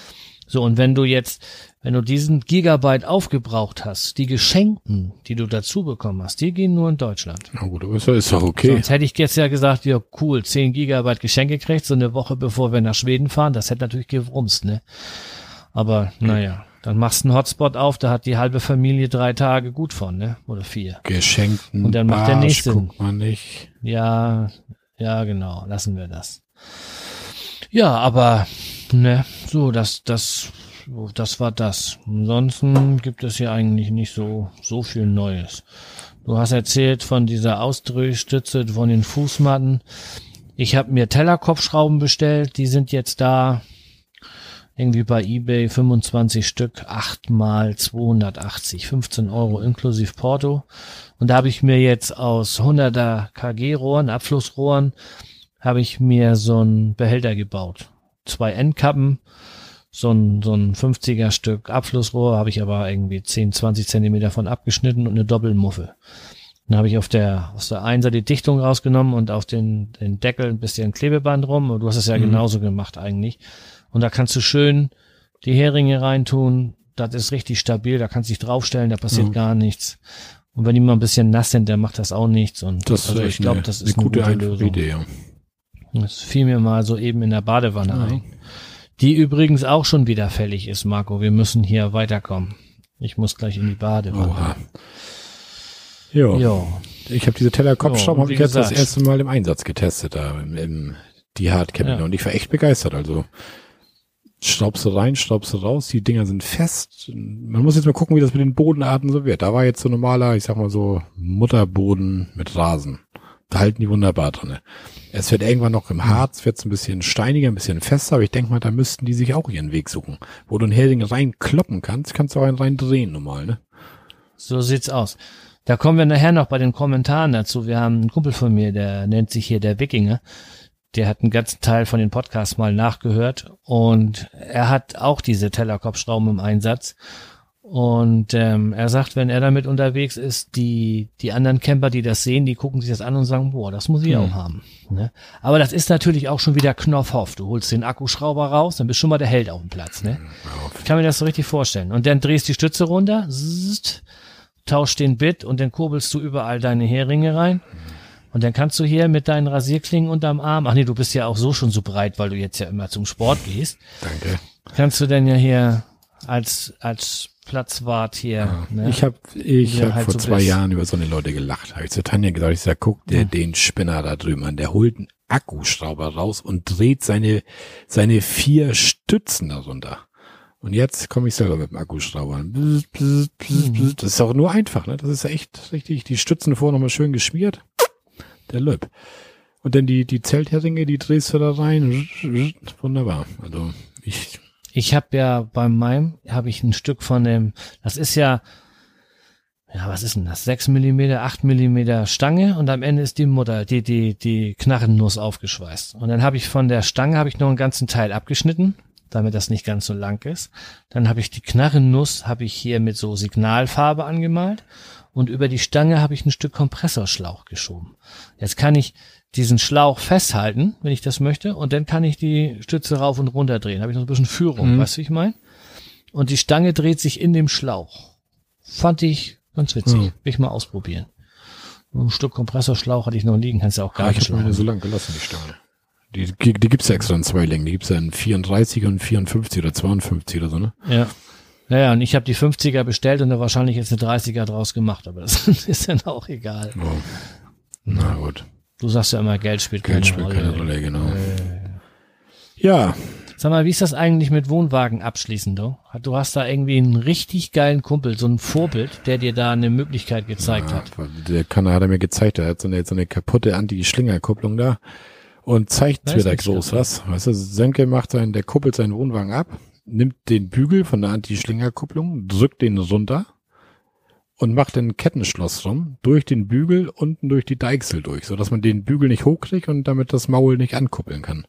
S2: So, und wenn du jetzt, wenn du diesen Gigabyte aufgebraucht hast, die Geschenken, die du dazu bekommen hast, die gehen nur in Deutschland.
S1: Na gut, aber ist, ist doch okay.
S2: Sonst hätte ich jetzt ja gesagt, ja cool, zehn Gigabyte Geschenke gekriegt, so eine Woche bevor wir nach Schweden fahren, das hätte natürlich gewumst, ne? Aber, naja, dann machst du einen Hotspot auf, da hat die halbe Familie drei Tage gut von, ne? Oder vier.
S1: Geschenkten
S2: Und dann macht der
S1: Barsch,
S2: nächste.
S1: Guck mal nicht.
S2: Ja, ja, genau, lassen wir das. Ja, aber, ne, so, das, das, das war das. Ansonsten gibt es hier eigentlich nicht so, so viel Neues. Du hast erzählt von dieser Ausdrehstütze, von den Fußmatten. Ich habe mir Tellerkopfschrauben bestellt, die sind jetzt da. Irgendwie bei eBay fünfundzwanzig Stück, acht mal zweihundertachtzig, fünfzehn Euro inklusive Porto. Und da habe ich mir jetzt aus hunderter Kg-Rohren, Abflussrohren, habe ich mir so einen Behälter gebaut. Zwei Endkappen, so ein, so ein fünfziger Stück Abflussrohr, habe ich aber irgendwie zehn, zwanzig Zentimeter von abgeschnitten und eine Doppelmuffe. Dann habe ich auf der, aus der einen Seite die Dichtung rausgenommen und auf den, den Deckel ein bisschen Klebeband rum. Und du hast es ja mhm. genauso gemacht eigentlich. Und da kannst du schön die Heringe reintun. Das ist richtig stabil. Da kannst du dich draufstellen. Da passiert ja. gar nichts. Und wenn die mal ein bisschen nass sind, dann macht das auch nichts. Und
S1: das
S2: also
S1: ist
S2: ich glaube, das ist eine gute,
S1: gute
S2: Lösung.
S1: Idee, ja.
S2: Das fiel mir mal so eben in der Badewanne
S1: ja.
S2: ein. Die übrigens auch schon wieder fällig ist, Marco. Wir müssen hier weiterkommen. Ich muss gleich in die Badewanne.
S1: Oha. Jo. jo. Ich habe diese Tellerkopfschrauben habe ich jetzt gesagt. das erste Mal im Einsatz getestet da im, im die Hardcabinet ja. und ich war echt begeistert. Also schraubst du rein, schraubst du raus, die Dinger sind fest. Man muss jetzt mal gucken, wie das mit den Bodenarten so wird. Da war jetzt so normaler, ich sag mal so Mutterboden mit Rasen. Da halten die wunderbar drin. Es wird irgendwann noch im Harz, wird es ein bisschen steiniger, ein bisschen fester, aber ich denke mal, da müssten die sich auch ihren Weg suchen. Wo du einen Hering reinkloppen kannst, kannst du auch einen rein drehen normal, ne?
S2: So sieht's aus. Da kommen wir nachher noch bei den Kommentaren dazu. Wir haben einen Kumpel von mir, der nennt sich hier der Wikinger. Der hat einen ganzen Teil von den Podcasts mal nachgehört und er hat auch diese Tellerkopfschrauben im Einsatz. Und ähm, er sagt, wenn er damit unterwegs ist, die die anderen Camper, die das sehen, die gucken sich das an und sagen, boah, das muss ich hm. auch haben. Ne? Aber das ist natürlich auch schon wieder Knopfhoff. Du holst den Akkuschrauber raus, dann bist schon mal der Held auf dem Platz. Ne? Ich kann mir das so richtig vorstellen. Und dann drehst die Stütze runter, zzzt, tauschst den Bit und dann kurbelst du überall deine Heringe rein. Und dann kannst du hier mit deinen Rasierklingen unterm Arm, ach nee, du bist ja auch so schon so breit, weil du jetzt ja immer zum Sport gehst.
S1: Danke.
S2: Kannst du denn ja hier als als Platzwart hier.
S1: Ja,
S2: ne?
S1: Ich habe ich hab
S2: halt
S1: vor
S2: so
S1: zwei
S2: bist.
S1: Jahren über so eine Leute gelacht. Habe ich zu Tanja gesagt, ich sag, guck dir ja. den Spinner da drüben an. Der holt einen Akkuschrauber raus und dreht seine seine vier Stützen darunter. Und jetzt komme ich selber mit dem Akkuschrauber. Das ist auch nur einfach, ne? Das ist echt richtig. Die Stützen vorher nochmal schön geschmiert. Der Löb. Und dann die die Zeltheringe, die drehst du da rein. Wunderbar. Also ich
S2: Ich habe ja bei meinem, habe ich ein Stück von dem, das ist ja, ja, was ist denn das? sechs Millimeter, acht Millimeter Stange und am Ende ist die Mutter, die, die, die Knarrennuss aufgeschweißt. Und dann habe ich von der Stange, habe ich noch einen ganzen Teil abgeschnitten, damit das nicht ganz so lang ist. Dann habe ich die Knarrennuss, habe ich hier mit so Signalfarbe angemalt und über die Stange habe ich ein Stück Kompressorschlauch geschoben. Jetzt kann ich diesen Schlauch festhalten, wenn ich das möchte, und dann kann ich die Stütze rauf und runter drehen. Habe ich noch ein bisschen Führung, mhm. weißt du, wie ich meine? Und die Stange dreht sich in dem Schlauch. Fand ich ganz witzig. Mhm. Will ich mal ausprobieren. Ein Stück Kompressorschlauch hatte ich noch liegen, kannst du auch gar
S1: ah,
S2: nicht.
S1: Ich habe meine so lang gelassen, die Stange. Die, die, die gibt's ja extra in zwei Längen. Die gibt's ja in vierunddreißig und vierundfünfzig oder zweiundfünfzig oder so, ne?
S2: Ja. Naja, und ich habe die fünfziger bestellt und da wahrscheinlich jetzt eine dreißiger draus gemacht, aber das ist dann auch egal.
S1: Oh. Na gut.
S2: Du sagst ja immer, Geld spielt
S1: Geld
S2: keine
S1: spielt
S2: Rolle.
S1: keine Rolle, genau.
S2: Äh.
S1: Ja.
S2: Sag mal, wie ist das eigentlich mit Wohnwagen abschließen, du? Du hast da irgendwie einen richtig geilen Kumpel, so ein Vorbild, der dir da eine Möglichkeit gezeigt
S1: ja,
S2: hat.
S1: Der kann, hat er mir gezeigt, er hat so eine, so eine kaputte Anti-Schlingerkupplung da und zeigt mir da groß was. Weißt du, Sönke macht seinen, der kuppelt seinen Wohnwagen ab, nimmt den Bügel von der Anti-Schlingerkupplung, drückt den runter und macht ein Kettenschloss rum, durch den Bügel unten durch die Deichsel durch, so dass man den Bügel nicht hochkriegt und damit das Maul nicht ankuppeln kann.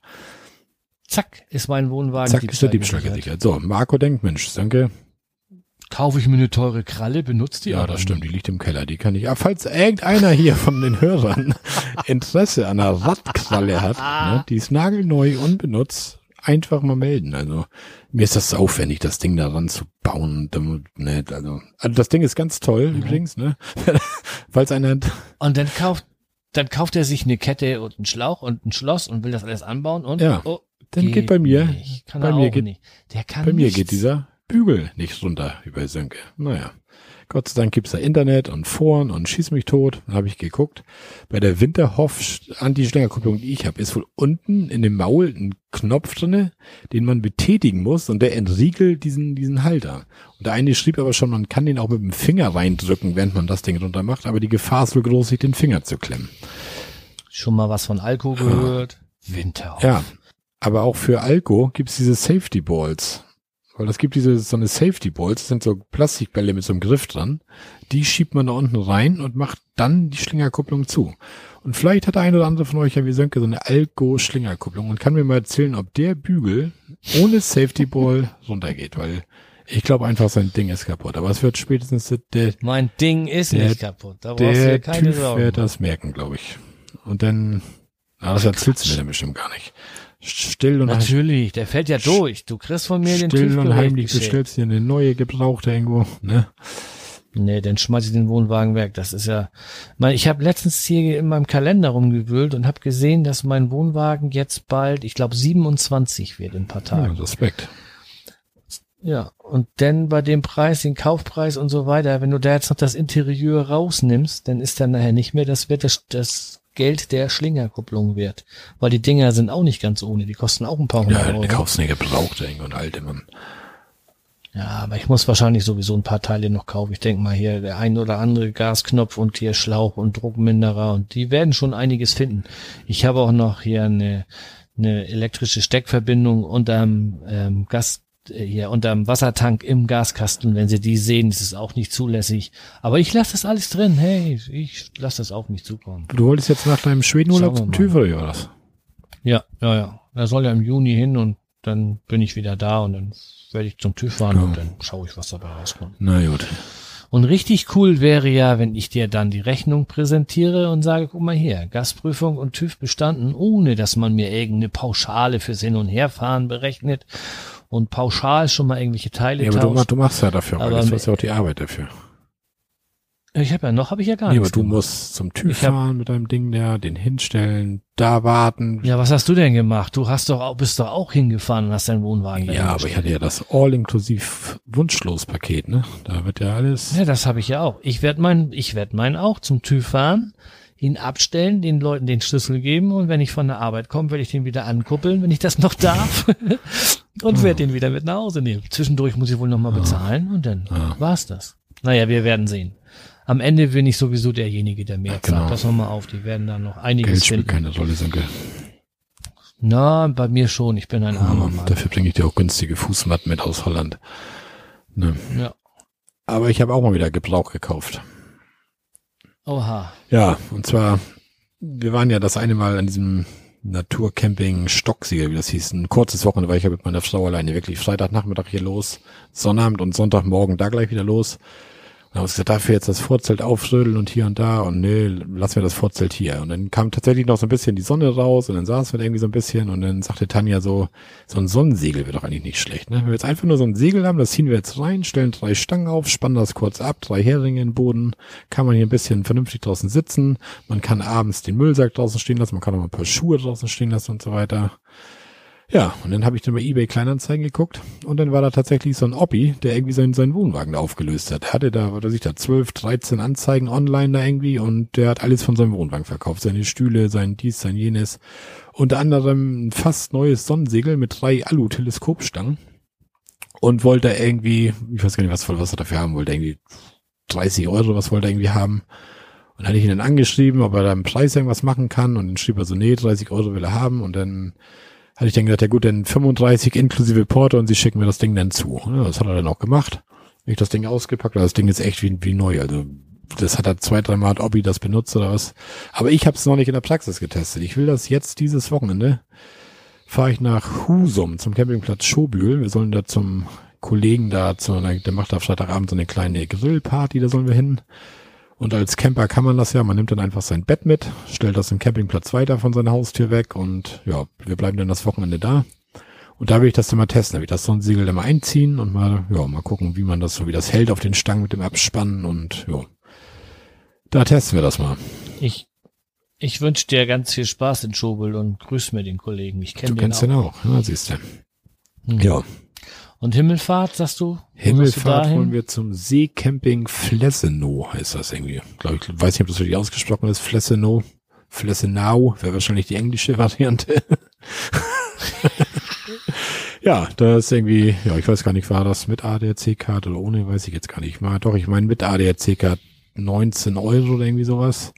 S2: Zack, ist mein Wohnwagen
S1: Zack, ist der Diebstahl gesichert. So, Marco denkt, Mensch, danke.
S2: Kaufe ich mir eine teure Kralle, benutzt die
S1: Ja, das stimmt, die liegt im Keller, die kann ich. Aber falls irgendeiner hier von den Hörern Interesse an einer Radkralle hat, ne, die ist nagelneu, unbenutzt, einfach mal melden. Also mir ist das aufwendig, das Ding da ranzubauen. Ne, also, also das Ding ist ganz toll mhm. übrigens, ne? Falls einer
S2: und dann kauft dann kauft er sich eine Kette und einen Schlauch und ein Schloss und will das alles anbauen und
S1: ja,
S2: oh,
S1: dann geht, geht bei mir
S2: nicht. Kann
S1: bei
S2: er
S1: mir
S2: auch
S1: geht
S2: nicht. Der kann
S1: bei mir
S2: nichts.
S1: geht dieser Bügel nicht runter über Sönke. Naja. Gott sei Dank gibt's da Internet und Foren und schieß mich tot. Dann habe ich geguckt. Bei der Winterhoff Anti-Schlingerkupplung, die ich habe, ist wohl unten in dem Maul ein Knopf drinne, den man betätigen muss und der entriegelt diesen diesen Halter. Und der eine schrieb aber schon, man kann den auch mit dem Finger reindrücken, während man das Ding runter macht, aber die Gefahr ist wohl groß, sich den Finger zu klemmen.
S2: Schon mal was von Alko gehört? Ja. Winterhoff.
S1: Ja, aber auch für Alko gibt's diese Safety Balls. Weil es gibt diese, so eine Safety Balls, das sind so Plastikbälle mit so einem Griff dran. Die schiebt man da unten rein und macht dann die Schlingerkupplung zu. Und vielleicht hat der eine oder andere von euch ja wie Sönke so eine Alko-Schlingerkupplung und kann mir mal erzählen, ob der Bügel ohne Safety Ball runtergeht, weil ich glaube einfach, sein Ding ist kaputt. Aber es wird spätestens der...
S2: Mein Ding ist
S1: der,
S2: nicht kaputt. Da brauchst du
S1: der
S2: keine
S1: Typ
S2: Sorgen.
S1: wird das merken, glaube ich. Und dann... Na, das erzählst du mir dann bestimmt gar nicht. Still und
S2: Natürlich, der fällt ja durch. Du kriegst von mir den
S1: Still und heimlich
S2: geschickt.
S1: bestellst dir eine neue gebrauchte irgendwo, ne?
S2: Nee, dann schmeiß ich den Wohnwagen weg. Das ist ja, mein, ich habe letztens hier in meinem Kalender rumgewühlt und habe gesehen, dass mein Wohnwagen jetzt bald, ich glaube siebenundzwanzig wird in ein paar Tagen.
S1: Ja, Respekt.
S2: Ja, und dann bei dem Preis, den Kaufpreis und so weiter, wenn du da jetzt noch das Interieur rausnimmst, dann ist dann nachher nicht mehr, das wird das, das Geld der Schlingerkupplung wert. Weil die Dinger sind auch nicht ganz ohne, die kosten auch ein paar hundert
S1: Ja,
S2: Euro.
S1: du kaufst eine gebrauchte und alte, Mann.
S2: Ja, aber ich muss wahrscheinlich sowieso ein paar Teile noch kaufen. Ich denke mal hier, der ein oder andere Gasknopf und hier Schlauch und Druckminderer und die werden schon einiges finden. Ich habe auch noch hier eine, eine elektrische Steckverbindung unterm ähm, Gas, äh, hier unterm Wassertank im Gaskasten. Wenn Sie die sehen, ist es auch nicht zulässig. Aber ich lasse das alles drin. Hey, ich lasse das auf mich zukommen.
S1: Du wolltest jetzt nach deinem Schwedenurlaub
S2: Schauen
S1: zum
S2: wir
S1: TÜV oder was?
S2: Ja, ja, ja. Er soll ja im Juni hin und dann bin ich wieder da und dann werde ich zum TÜV fahren
S1: Ja.
S2: und dann schaue ich, was dabei rauskommt.
S1: Na gut.
S2: Und richtig cool wäre ja, wenn ich dir dann die Rechnung präsentiere und sage, guck mal hier, Gasprüfung und TÜV bestanden, ohne dass man mir irgendeine Pauschale fürs Hin- und Herfahren berechnet und pauschal schon mal irgendwelche Teile
S1: Ja, aber du,
S2: tauscht.
S1: mach- du machst ja dafür,
S2: Aber
S1: weil du
S2: mir-
S1: hast ja auch die Arbeit dafür.
S2: Ich habe ja noch, habe ich ja gar
S1: Nee, aber
S2: nichts
S1: du
S2: gemacht.
S1: musst zum TÜV
S2: Ich hab-
S1: fahren mit deinem Ding da, den hinstellen, da warten.
S2: Ja, was hast du denn gemacht? Du hast doch auch, bist doch auch hingefahren und hast deinen Wohnwagen dahin
S1: Ja, aber ich
S2: gestellt.
S1: hatte ja das All-Inklusiv Wunschlos-Paket, ne? Da wird ja alles...
S2: Ja, das habe ich ja auch. Ich werde meinen, ich werde meinen auch zum TÜV fahren, ihn abstellen, den Leuten den Schlüssel geben und wenn ich von der Arbeit komme, werde ich den wieder ankuppeln, wenn ich das noch darf und werde den wieder mit nach Hause nehmen. Zwischendurch muss ich wohl nochmal bezahlen und dann
S1: Ja.
S2: war's das. Naja, wir werden sehen. Am Ende bin ich sowieso derjenige, der mehr
S1: Ja,
S2: zahlt.
S1: genau.
S2: Pass noch mal auf, die werden da noch einiges
S1: Geld spielt
S2: finden.
S1: keine Rolle, Sönke.
S2: Na, bei mir schon. Ich bin ein armer
S1: Ja,
S2: Mann.
S1: dafür bringe ich dir auch günstige Fußmatten mit aus Holland. Ne?
S2: Ja.
S1: Aber ich habe auch mal wieder Gebrauch gekauft.
S2: Oha.
S1: Ja, und zwar, wir waren ja das eine Mal an diesem Naturcamping Stocksieger, wie das hieß, ein kurzes Wochenende, weil ich ja mit meiner Frau alleine wirklich Freitagnachmittag hier los, Sonnabend und Sonntagmorgen da gleich wieder los. Und dann haben wir gesagt, dafür jetzt das Vorzelt aufrödeln und hier und da und nee, lassen wir das Vorzelt hier. Und dann kam tatsächlich noch so ein bisschen die Sonne raus und dann saßen wir da irgendwie so ein bisschen und dann sagte Tanja so, so ein Sonnensegel wäre doch eigentlich nicht schlecht, ne? Wenn wir jetzt einfach nur so ein Segel haben, das ziehen wir jetzt rein, stellen drei Stangen auf, spannen das kurz ab, drei Heringe in den Boden, kann man hier ein bisschen vernünftig draußen sitzen, man kann abends den Müllsack draußen stehen lassen, man kann auch mal ein paar Schuhe draußen stehen lassen und so weiter. Ja, und dann habe ich dann bei eBay Kleinanzeigen geguckt und dann war da tatsächlich so ein Oppi, der irgendwie seinen, seinen Wohnwagen da aufgelöst hat. Er hatte da, was weiß ich, da zwölf, dreizehn Anzeigen online da irgendwie und der hat alles von seinem Wohnwagen verkauft. Seine Stühle, sein dies, sein jenes. Unter anderem ein fast neues Sonnensegel mit drei Alu-Teleskopstangen und wollte irgendwie, ich weiß gar nicht, was, was er dafür haben wollte, irgendwie dreißig Euro, was wollte er irgendwie haben. Und dann hatte ich ihn dann angeschrieben, ob er da im Preis irgendwas machen kann und dann schrieb er so, nee, dreißig Euro will er haben und dann hatte ich dann gedacht, ja gut, dann fünfunddreißig inklusive Porto und sie schicken mir das Ding dann zu. Ja, das hat er dann auch gemacht. Ich das Ding ausgepackt, das Ding ist echt wie, wie neu. Also das hat er zwei, drei Mal, hat Obi das benutzt oder was. Aber ich habe es noch nicht in der Praxis getestet. Ich will das jetzt dieses Wochenende, fahre ich nach Husum zum Campingplatz Schobühl. Wir sollen da zum Kollegen da, zu einer, der macht da Freitagabend so eine kleine Grillparty, da sollen wir hin. Und als Camper kann man das ja, man nimmt dann einfach sein Bett mit, stellt das im Campingplatz weiter von seiner Haustür weg und ja, wir bleiben dann das Wochenende da. Und da will ich das dann mal testen. Da will ich das Sonnensegel dann mal einziehen und mal, ja, mal gucken, wie man das so, wie das hält auf den Stangen mit dem Abspannen und, ja. Da testen wir das mal.
S2: Ich, ich wünsche dir ganz viel Spaß in Schobel und grüß mir den Kollegen. Ich kenne den auch.
S1: Du kennst den auch, ja, siehst du.
S2: Hm.
S1: Ja.
S2: Und Himmelfahrt, sagst du?
S1: Himmelfahrt wollen wir zum Seecamping Flessenow, heißt das irgendwie. Glaube ich, weiß nicht, ob das wirklich ausgesprochen ist. Flessenow. Flessenau wäre wahrscheinlich die englische Variante. Ja, das ist irgendwie, ja, ich weiß gar nicht, war das mit A D A C-Card oder ohne, weiß ich jetzt gar nicht. Mal, doch, ich meine mit A D A C-Card neunzehn Euro oder irgendwie sowas.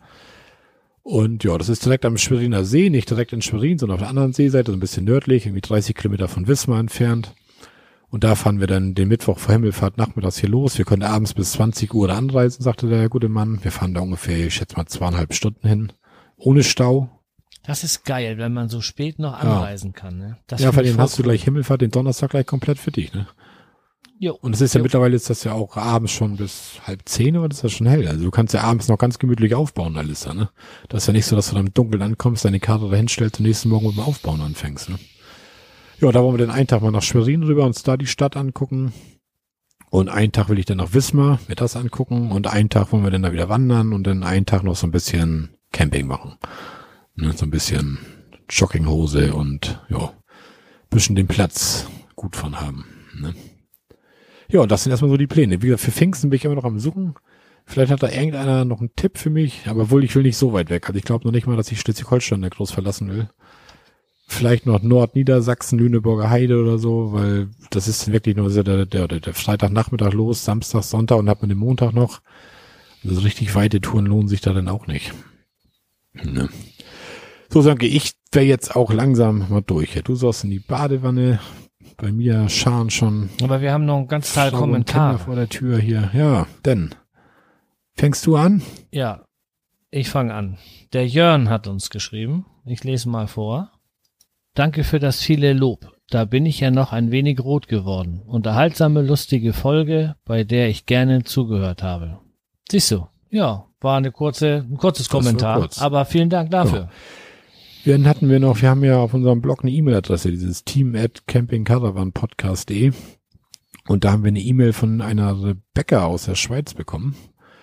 S1: Und ja, das ist direkt am Schweriner See, nicht direkt in Schwerin, sondern auf der anderen Seeseite, so ein bisschen nördlich, irgendwie dreißig Kilometer von Wismar entfernt. Und da fahren wir dann den Mittwoch vor Himmelfahrt nachmittags hier los. Wir können abends bis zwanzig Uhr anreisen, sagte der gute Mann. Wir fahren da ungefähr, ich schätze mal, zweieinhalb Stunden hin. Ohne Stau.
S2: Das ist geil, wenn man so spät noch anreisen ja. kann. Ne? Das
S1: ja, vor allem hast du gleich Himmelfahrt den Donnerstag gleich komplett für dich. Ne?
S2: Jo.
S1: Und es ist ja
S2: jo.
S1: mittlerweile ist das ja auch abends schon bis halb zehn, aber das ist ja schon hell. Also du kannst ja abends noch ganz gemütlich aufbauen alles da. Ne? Das ist ja nicht so, dass du dann im Dunkeln ankommst, deine Karte da hinstellst und nächsten Morgen mit dem Aufbauen anfängst. Ne? Ja, da wollen wir den einen Tag mal nach Schwerin rüber, uns da die Stadt angucken. Und einen Tag will ich dann nach Wismar, mir das angucken. Und einen Tag wollen wir dann da wieder wandern und dann einen Tag noch so ein bisschen Camping machen. Ne, so ein bisschen Jogginghose und ja, bisschen den Platz gut von haben. Ne? Ja, und das sind erstmal so die Pläne. Wie gesagt, für Pfingsten bin ich immer noch am Suchen. Vielleicht hat da irgendeiner noch einen Tipp für mich, aber wohl, ich will nicht so weit weg. Also ich glaube noch nicht mal, dass ich Schleswig-Holstein da groß verlassen will. Vielleicht noch Nordniedersachsen, Lüneburger Heide oder so, weil das ist wirklich nur der, der, der, der Freitagnachmittag los, Samstag, Sonntag und hat man den Montag noch. Also richtig weite Touren lohnen sich da dann auch nicht. Ne. So, sage ich, wäre jetzt auch langsam mal durch. Du sollst in die Badewanne. Bei mir scharen schon.
S2: Aber wir haben noch einen ganz Teil Kommentar
S1: vor der Tür hier. Ja, denn. Fängst du an?
S2: Ja, ich fange an. Der Jörn hat uns geschrieben. Ich lese mal vor. Danke für das viele Lob. Da bin ich ja noch ein wenig rot geworden. Unterhaltsame, lustige Folge, bei der ich gerne zugehört habe. Siehst du? Ja, war eine kurze, ein kurzes Kommentar, kurz. Aber vielen Dank dafür.
S1: Ja. Dann hatten wir noch, wir haben ja auf unserem Blog eine E-Mail-Adresse, dieses team at campingcaravanpodcast punkt de und da haben wir eine E-Mail von einer Rebecca aus der Schweiz bekommen.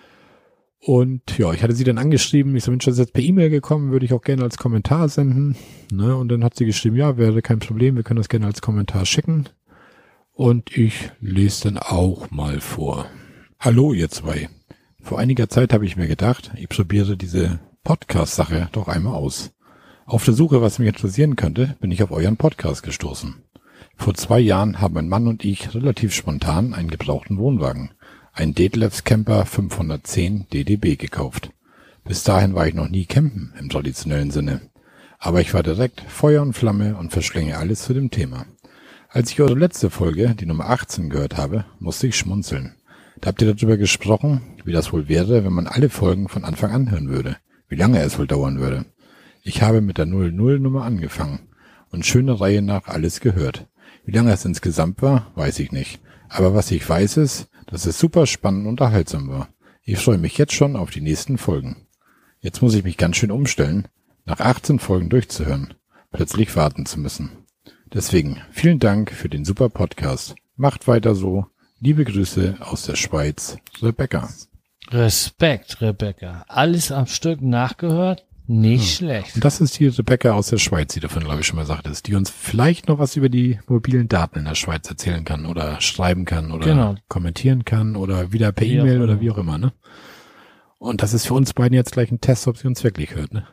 S1: Und ja, ich hatte sie dann angeschrieben, ich so, Mensch, das ist jetzt per E-Mail gekommen, würde ich auch gerne als Kommentar senden. Ne? Und dann hat sie geschrieben, ja, wäre kein Problem, wir können das gerne als Kommentar schicken. Und ich lese dann auch mal vor. Hallo ihr zwei. Vor einiger Zeit habe ich mir gedacht, ich probiere diese Podcast-Sache doch einmal aus. Auf der Suche, was mich interessieren könnte, bin ich auf euren Podcast gestoßen. Vor zwei Jahren haben mein Mann und ich relativ spontan einen gebrauchten Wohnwagen, einen Detlefs Camper fünfhundertzehn D D B gekauft. Bis dahin war ich noch nie campen im traditionellen Sinne. Aber ich war direkt Feuer und Flamme und verschlinge alles zu dem Thema. Als ich eure letzte Folge, die Nummer achtzehn, gehört habe, musste ich schmunzeln. Da habt ihr darüber gesprochen, wie das wohl wäre, wenn man alle Folgen von Anfang an hören würde. Wie lange es wohl dauern würde. Ich habe mit der null null Nummer angefangen und schöne Reihe nach alles gehört. Wie lange es insgesamt war, weiß ich nicht. Aber was ich weiß ist, dass es super spannend und unterhaltsam war. Ich freue mich jetzt schon auf die nächsten Folgen. Jetzt muss ich mich ganz schön umstellen, nach achtzehn Folgen durchzuhören, plötzlich warten zu müssen. Deswegen vielen Dank für den super Podcast. Macht weiter so. Liebe Grüße aus der Schweiz, Rebecca.
S2: Respekt, Rebecca. Alles am Stück nachgehört? Nicht hm. schlecht.
S1: Und das ist die Rebecca aus der Schweiz, die davon, glaube ich, schon mal sagtest, die uns vielleicht noch was über die mobilen Daten in der Schweiz erzählen kann oder schreiben kann oder genau. kommentieren kann oder wieder per E-Mail oder wie auch immer, ne? Und das ist für uns beiden jetzt gleich ein Test, ob sie uns wirklich hört, ne?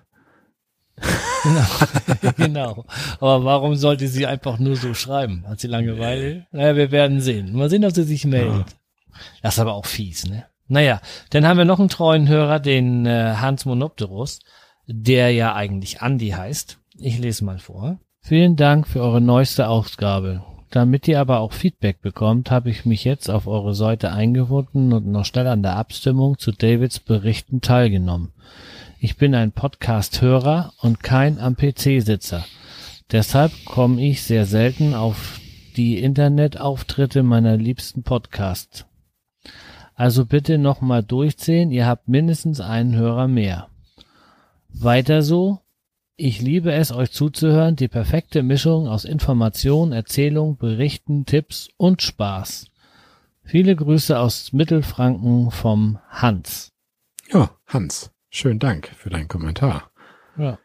S2: Genau, genau. Aber warum sollte sie einfach nur so schreiben? Hat sie Langeweile? Naja, wir werden sehen. Mal sehen, ob sie sich meldet. Ja. Das ist aber auch fies, ne? Naja, dann haben wir noch einen treuen Hörer, den äh, Hans Monopterus, der ja eigentlich Andi heißt. Ich lese mal vor. Vielen Dank für eure neueste Ausgabe. Damit ihr aber auch Feedback bekommt, habe ich mich jetzt auf eure Seite eingefunden und noch schnell an der Abstimmung zu Davids Berichten teilgenommen. Ich bin ein Podcast-Hörer und kein am P C-Sitzer. Deshalb komme ich sehr selten auf die Internetauftritte meiner liebsten Podcasts. Also bitte nochmal durchzählen, ihr habt mindestens einen Hörer mehr. Weiter so, Ich liebe es, euch zuzuhören. Die perfekte Mischung aus Information, Erzählung, Berichten, Tipps und Spaß. Viele Grüße aus Mittelfranken vom Hans.
S1: Ja, Hans, schönen Dank für deinen Kommentar.
S2: Ja,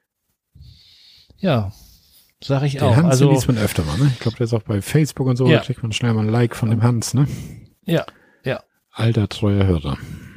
S2: ja, sag ich
S1: den
S2: auch.
S1: Hans
S2: Also
S1: liest man öfter mal, ne? Ich glaube, der ist auch bei Facebook und so,
S2: ja.
S1: Da kriegt man schnell mal ein Like von dem Hans, ne?
S2: Ja, ja.
S1: Alter, treuer Hörer.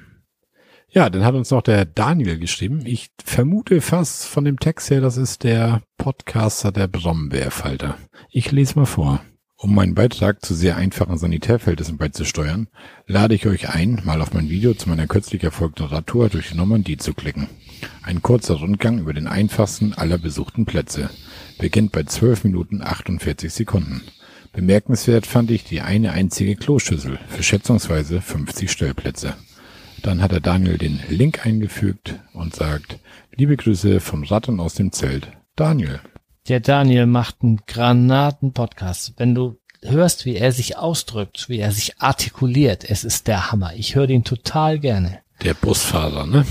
S1: Ja, dann hat uns noch der Daniel geschrieben. Ich vermute fast von dem Text her, das ist der Podcaster der Brombeerfalter. Ich lese mal vor. Um meinen Beitrag zu sehr einfachen Sanitärverhältnissen beizusteuern, lade ich euch ein, mal auf mein Video zu meiner kürzlich erfolgten Radtour durch die Normandie zu klicken. Ein kurzer Rundgang über den einfachsten aller besuchten Plätze. Beginnt bei zwölf Minuten achtundvierzig Sekunden. Bemerkenswert fand ich die eine einzige Kloschüssel für schätzungsweise fünfzig Stellplätze. Dann hat der Daniel den Link eingefügt und sagt, liebe Grüße vom Rattern aus dem Zelt, Daniel.
S2: Der Daniel macht einen Granaten-Podcast. Wenn du hörst, wie er sich ausdrückt, wie er sich artikuliert, es ist der Hammer. Ich höre den total gerne.
S1: Der Busfahrer, ne?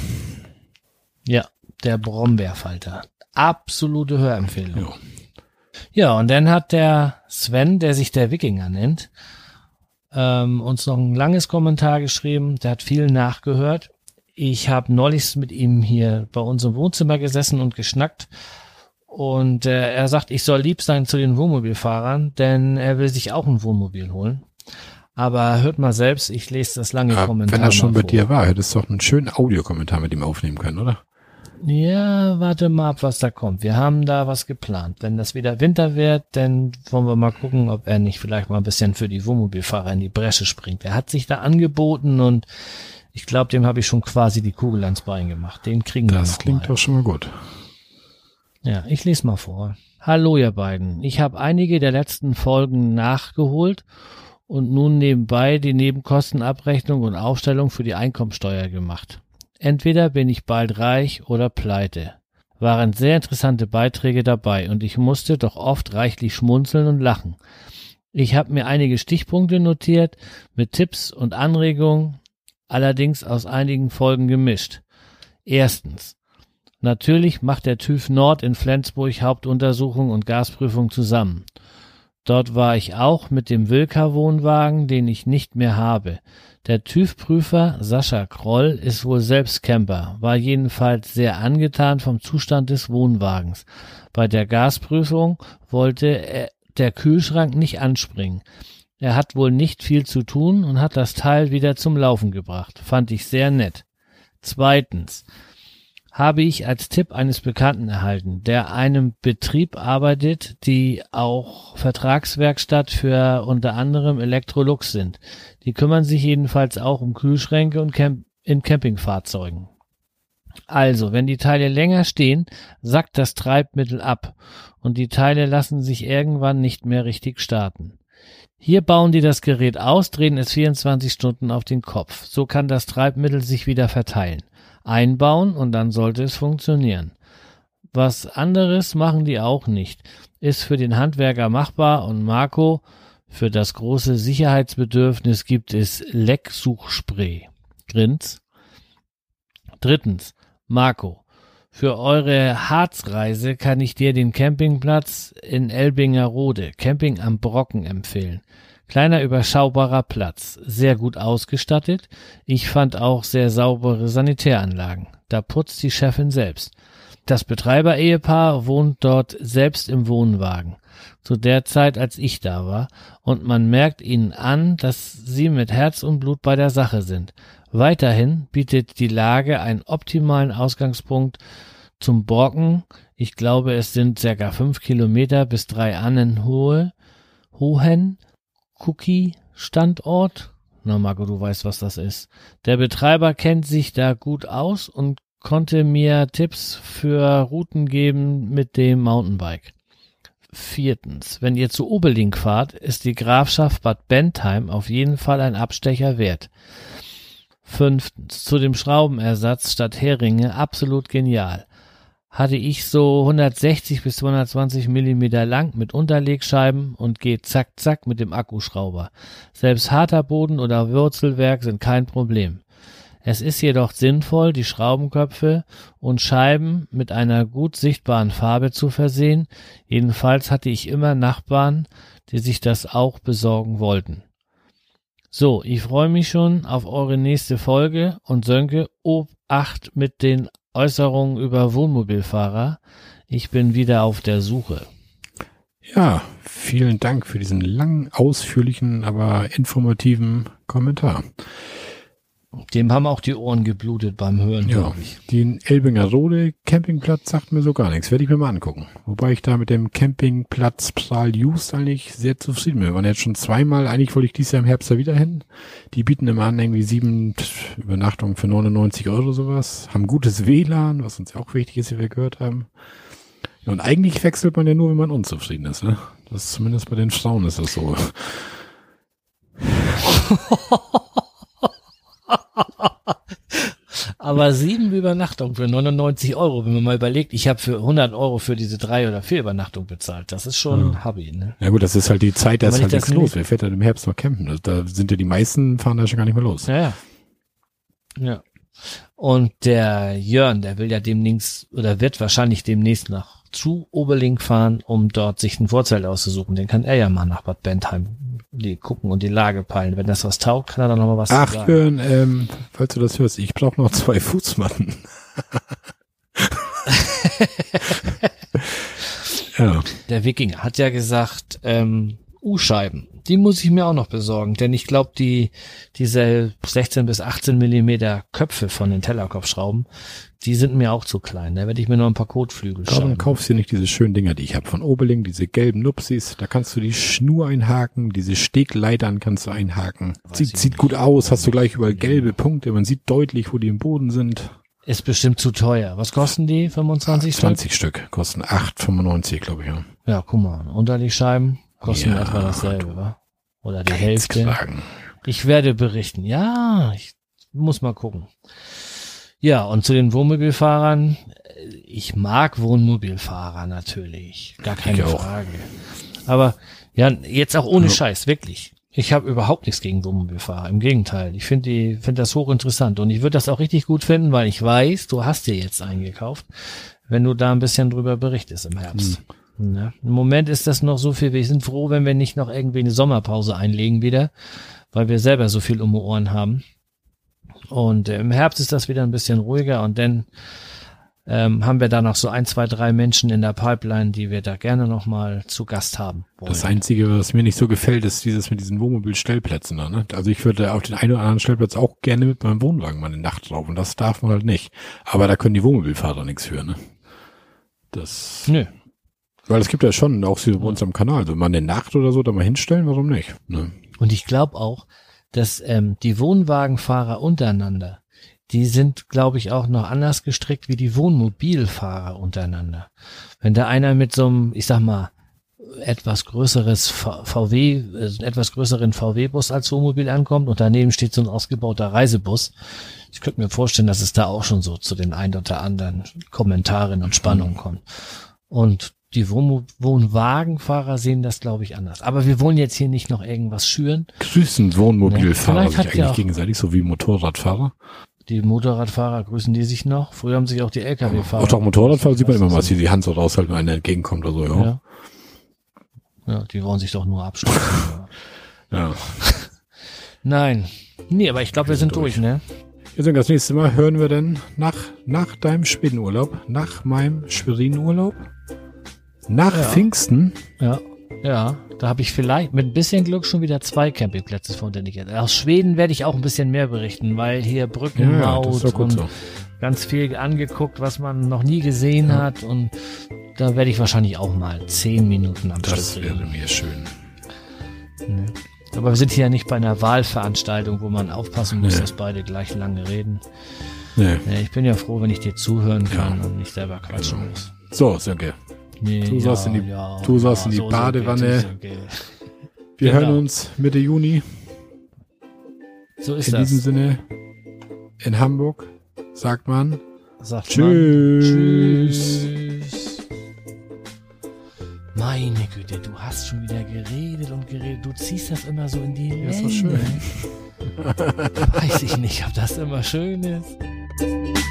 S2: Ja, der Brombeerfalter. Absolute Hörempfehlung.
S1: Jo.
S2: Ja, und dann hat der Sven, der sich der Wikinger nennt, ähm, uns noch ein langes Kommentar geschrieben. Der hat viel nachgehört. Ich habe neulich mit ihm hier bei uns im Wohnzimmer gesessen und geschnackt. Und äh, er sagt, ich soll lieb sein zu den Wohnmobilfahrern, denn er will sich auch ein Wohnmobil holen. Aber hört mal selbst, ich lese das lange
S1: Ja,
S2: Kommentar.
S1: wenn er schon bei
S2: vor.
S1: dir war, hättest du doch einen schönen Audiokommentar mit ihm aufnehmen können, oder?
S2: Ja, warte mal ab, was da kommt. Wir haben da was geplant. Wenn das wieder Winter wird, dann wollen wir mal gucken, ob er nicht vielleicht mal ein bisschen für die Wohnmobilfahrer in die Bresche springt. Er hat sich da angeboten und ich glaube, dem habe ich schon quasi die Kugel ans Bein gemacht. Den kriegen wir noch
S1: Das klingt
S2: mal.
S1: doch schon mal gut.
S2: Ja, ich lese mal vor. Hallo ihr beiden. Ich habe einige der letzten Folgen nachgeholt und nun nebenbei die Nebenkostenabrechnung und Aufstellung für die Einkommensteuer gemacht. Entweder bin ich bald reich oder pleite. Waren sehr interessante Beiträge dabei und ich musste doch oft reichlich schmunzeln und lachen. Ich habe mir einige Stichpunkte notiert mit Tipps und Anregungen, allerdings aus einigen Folgen gemischt. Erstens. Natürlich macht der TÜV Nord in Flensburg Hauptuntersuchung und Gasprüfung zusammen. Dort war ich auch mit dem Wilka-Wohnwagen, den ich nicht mehr habe. Der TÜV-Prüfer Sascha Kroll ist wohl selbst Camper, war jedenfalls sehr angetan vom Zustand des Wohnwagens. Bei der Gasprüfung wollte er, der Kühlschrank nicht anspringen. Er hat wohl nicht viel zu tun und hat das Teil wieder zum Laufen gebracht. Fand ich sehr nett. Zweitens. Habe ich als Tipp eines Bekannten erhalten, der einem Betrieb arbeitet, die auch Vertragswerkstatt für unter anderem Electrolux sind. Die kümmern sich jedenfalls auch um Kühlschränke und Camp- in Campingfahrzeugen. Also, wenn die Teile länger stehen, sackt das Treibmittel ab und die Teile lassen sich irgendwann nicht mehr richtig starten. Hier bauen die das Gerät aus, drehen es vierundzwanzig Stunden auf den Kopf. So kann das Treibmittel sich wieder verteilen. Einbauen und dann sollte es funktionieren. Was anderes machen die auch nicht. Ist für den Handwerker machbar und Marco, für das große Sicherheitsbedürfnis gibt es Lecksuchspray. Grins. Drittens. Marco, für eure Harzreise kann ich dir den Campingplatz in Elbingerode, Camping am Brocken, empfehlen. Kleiner, überschaubarer Platz, sehr gut ausgestattet. Ich fand auch sehr saubere Sanitäranlagen. Da putzt die Chefin selbst. Das Betreiber-Ehepaar wohnt dort selbst im Wohnwagen. Zu der Zeit, als ich da war. Und man merkt ihnen an, dass sie mit Herz und Blut bei der Sache sind. Weiterhin bietet die Lage einen optimalen Ausgangspunkt zum Brocken. Ich glaube, es sind circa fünf Kilometer bis drei Annen hohe, hohen Cookie-Standort. Na Marco, du weißt, was das ist. Der Betreiber kennt sich da gut aus und konnte mir Tipps für Routen geben mit dem Mountainbike. Viertens, wenn ihr zu Obelink fahrt, ist die Grafschaft Bad Bentheim auf jeden Fall ein Abstecher wert. Fünftens, zu dem Schraubenersatz statt Heringe absolut genial. Hatte ich so hundertsechzig bis zweihundertzwanzig Millimeter lang mit Unterlegscheiben und geht zack zack mit dem Akkuschrauber. Selbst harter Boden oder Wurzelwerk sind kein Problem. Es ist jedoch sinnvoll, die Schraubenköpfe und Scheiben mit einer gut sichtbaren Farbe zu versehen. Jedenfalls hatte ich immer Nachbarn, die sich das auch besorgen wollten. So, ich freue mich schon auf eure nächste Folge und Sönke, Obacht mit den Äußerungen über Wohnmobilfahrer. Ich bin wieder auf der Suche.
S1: Ja, vielen Dank für diesen langen, ausführlichen, aber informativen Kommentar.
S2: Dem haben auch die Ohren geblutet beim Hören,
S1: Ja,
S2: glaube ich.
S1: den Elbinger Rode Campingplatz sagt mir so gar nichts. Werde ich mir mal angucken. Wobei ich da mit dem Campingplatz Pral Just eigentlich sehr zufrieden bin. Wir waren jetzt schon zweimal, eigentlich wollte ich dieses Jahr im Herbst da wieder hin. Die bieten immer an, irgendwie sieben Übernachtungen für neunundneunzig Euro sowas. Haben gutes W L A N, was uns ja auch wichtig ist, wie wir gehört haben. Ja, und eigentlich wechselt man ja nur, wenn man unzufrieden ist, ne? Das ist zumindest bei den Frauen ist das so.
S2: Aber sieben Übernachtungen für neunundneunzig Euro, wenn man mal überlegt, ich habe für hundert Euro für diese drei oder vier Übernachtungen bezahlt. Das ist schon
S1: ja.
S2: Hobby, ne?
S1: Ja gut, das ist halt die Zeit, da ist halt nichts
S2: nicht
S1: los. Wer fährt halt im Herbst mal campen? Da, da sind ja die meisten, fahren da schon gar nicht mehr los.
S2: Ja, ja. Ja. Und der Jörn, der will ja demnächst oder wird wahrscheinlich demnächst nach zu Oberlink fahren, um dort sich ein Vorzelt auszusuchen. Den kann er ja mal nach Bad Bentheim die gucken und die Lage peilen. Wenn das was taugt, kann er dann nochmal was
S1: Ach,
S2: sagen.
S1: Jörn, ähm, falls du das hörst, ich brauche noch zwei Fußmatten. Ja.
S2: Der Wikinger hat ja gesagt, ähm, U-Scheiben, die muss ich mir auch noch besorgen, denn ich glaube, die diese sechzehn bis achtzehn Millimeter Köpfe von den Tellerkopfschrauben, die sind mir auch zu klein. Da werde ich mir noch ein paar Kotflügel
S1: Darum
S2: schreiben.
S1: kaufst du nicht diese schönen Dinger, die ich habe von Oberling, diese gelben Nupsis. Da kannst du die Schnur einhaken, diese Stegleitern kannst du einhaken. Sieht, sieht gut aus, hast du gleich überall gelbe Punkte. Man sieht deutlich, wo die im Boden sind.
S2: Ist bestimmt zu teuer. Was kosten die? fünfundzwanzig
S1: zwanzig Stück, kosten acht fünfundneunzig, glaube ich, ja.
S2: Ja, guck mal. Unter die Scheiben kosten
S1: Ja,
S2: etwa dasselbe, wa? Oder die Hälfte.
S1: Kragen.
S2: Ich werde berichten. Ja, ich muss mal gucken. Ja, und zu den Wohnmobilfahrern. Ich mag Wohnmobilfahrer natürlich. Gar keine
S1: Ich auch.
S2: Frage. Aber ja, jetzt auch ohne
S1: Ja.
S2: Scheiß, wirklich. Ich habe überhaupt nichts gegen Wohnmobilfahrer. Im Gegenteil. Ich finde die, finde das hochinteressant. Und ich würde das auch richtig gut finden, weil ich weiß, du hast dir jetzt eingekauft, wenn du da ein bisschen drüber berichtest im Herbst.
S1: Hm.
S2: Ja. Im Moment ist das noch so viel. Wir sind froh, wenn wir nicht noch irgendwie eine Sommerpause einlegen wieder, weil wir selber so viel um die Ohren haben. Und äh, im Herbst ist das wieder ein bisschen ruhiger und dann ähm, haben wir da noch so ein, zwei, drei Menschen in der Pipeline, die wir da gerne noch mal zu Gast haben wollen.
S1: Das Einzige, was mir nicht so gefällt, ist dieses mit diesen Wohnmobilstellplätzen da, ne? Also ich würde auf den einen oder anderen Stellplatz auch gerne mit meinem Wohnwagen mal eine Nacht drauf und das darf man halt nicht. Aber da können die Wohnmobilfahrer nichts für, ne? Das...
S2: Nö.
S1: Weil es gibt ja schon, auch so bei uns am Kanal, so mal eine Nacht oder so da mal hinstellen, warum nicht? Ne?
S2: Und ich glaube auch, dass ähm, die Wohnwagenfahrer untereinander, die sind, glaube ich, auch noch anders gestrickt wie die Wohnmobilfahrer untereinander. Wenn da einer mit so einem, ich sag mal, etwas größeres V W, äh, etwas größeren V W-Bus als Wohnmobil ankommt und daneben steht so ein ausgebauter Reisebus, ich könnte mir vorstellen, dass es da auch schon so zu den ein oder anderen Kommentaren und Spannungen kommt. Und die Wohn Wohnwagenfahrer sehen das, glaube ich, anders. Aber wir wollen jetzt hier nicht noch irgendwas schüren.
S1: Grüßen Wohnmobilfahrer
S2: Ne?
S1: sich
S2: Vielleicht hat
S1: eigentlich
S2: ja auch-
S1: gegenseitig, so wie Motorradfahrer.
S2: Die Motorradfahrer, grüßen die sich noch? Früher haben sich auch die L K W-Fahrer.
S1: Auch doch Motorradfahrer sieht man immer mal, dass
S2: die
S1: die die Hand so raushalten, wenn einer entgegenkommt oder so, ja.
S2: ja. Ja, die wollen sich doch nur abstoßen.
S1: Ja.
S2: Nein. Nee, aber ich glaube, wir sind durch,
S1: durch.
S2: ne?
S1: Jetzt das nächste Mal hören wir dann nach, nach deinem Schwedenurlaub, nach meinem Schwerin-Urlaub, nach
S2: Ja.
S1: Pfingsten.
S2: Ja. Ja, da habe ich vielleicht mit ein bisschen Glück schon wieder zwei Campingplätze von denen ich jetzt. Aus Schweden werde ich auch ein bisschen mehr berichten, weil hier
S1: Ja,
S2: Brückenmaut
S1: das ist doch gut
S2: und
S1: so.
S2: ganz viel angeguckt, was man noch nie gesehen
S1: Ja.
S2: hat. Und da werde ich wahrscheinlich auch mal zehn Minuten am
S1: Das
S2: Stück
S1: wäre
S2: reden.
S1: mir schön.
S2: Ne? Aber wir sind hier ja nicht bei einer Wahlveranstaltung, wo man aufpassen muss,
S1: Nee.
S2: dass beide gleich lange reden.
S1: Nee.
S2: Ne, ich bin ja froh, wenn ich dir zuhören kann
S1: Ja.
S2: und nicht selber quatschen
S1: Genau.
S2: muss.
S1: So, Sönke,
S2: Nee,
S1: Du saßt in die- du saßt in die
S2: so, so
S1: Badewanne.
S2: geht, so geht.
S1: wir
S2: Genau.
S1: hören uns Mitte Juni.
S2: So ist
S1: In
S2: das.
S1: diesem Sinne, in Hamburg, sagt man
S2: Sagt
S1: Tschüss.
S2: Man. Tschüss. Meine Güte, du hast schon wieder geredet und geredet. Du ziehst das immer so in die
S1: Ja, ist doch
S2: Länge.
S1: schön.
S2: Weiß ich nicht, ob das immer schön ist.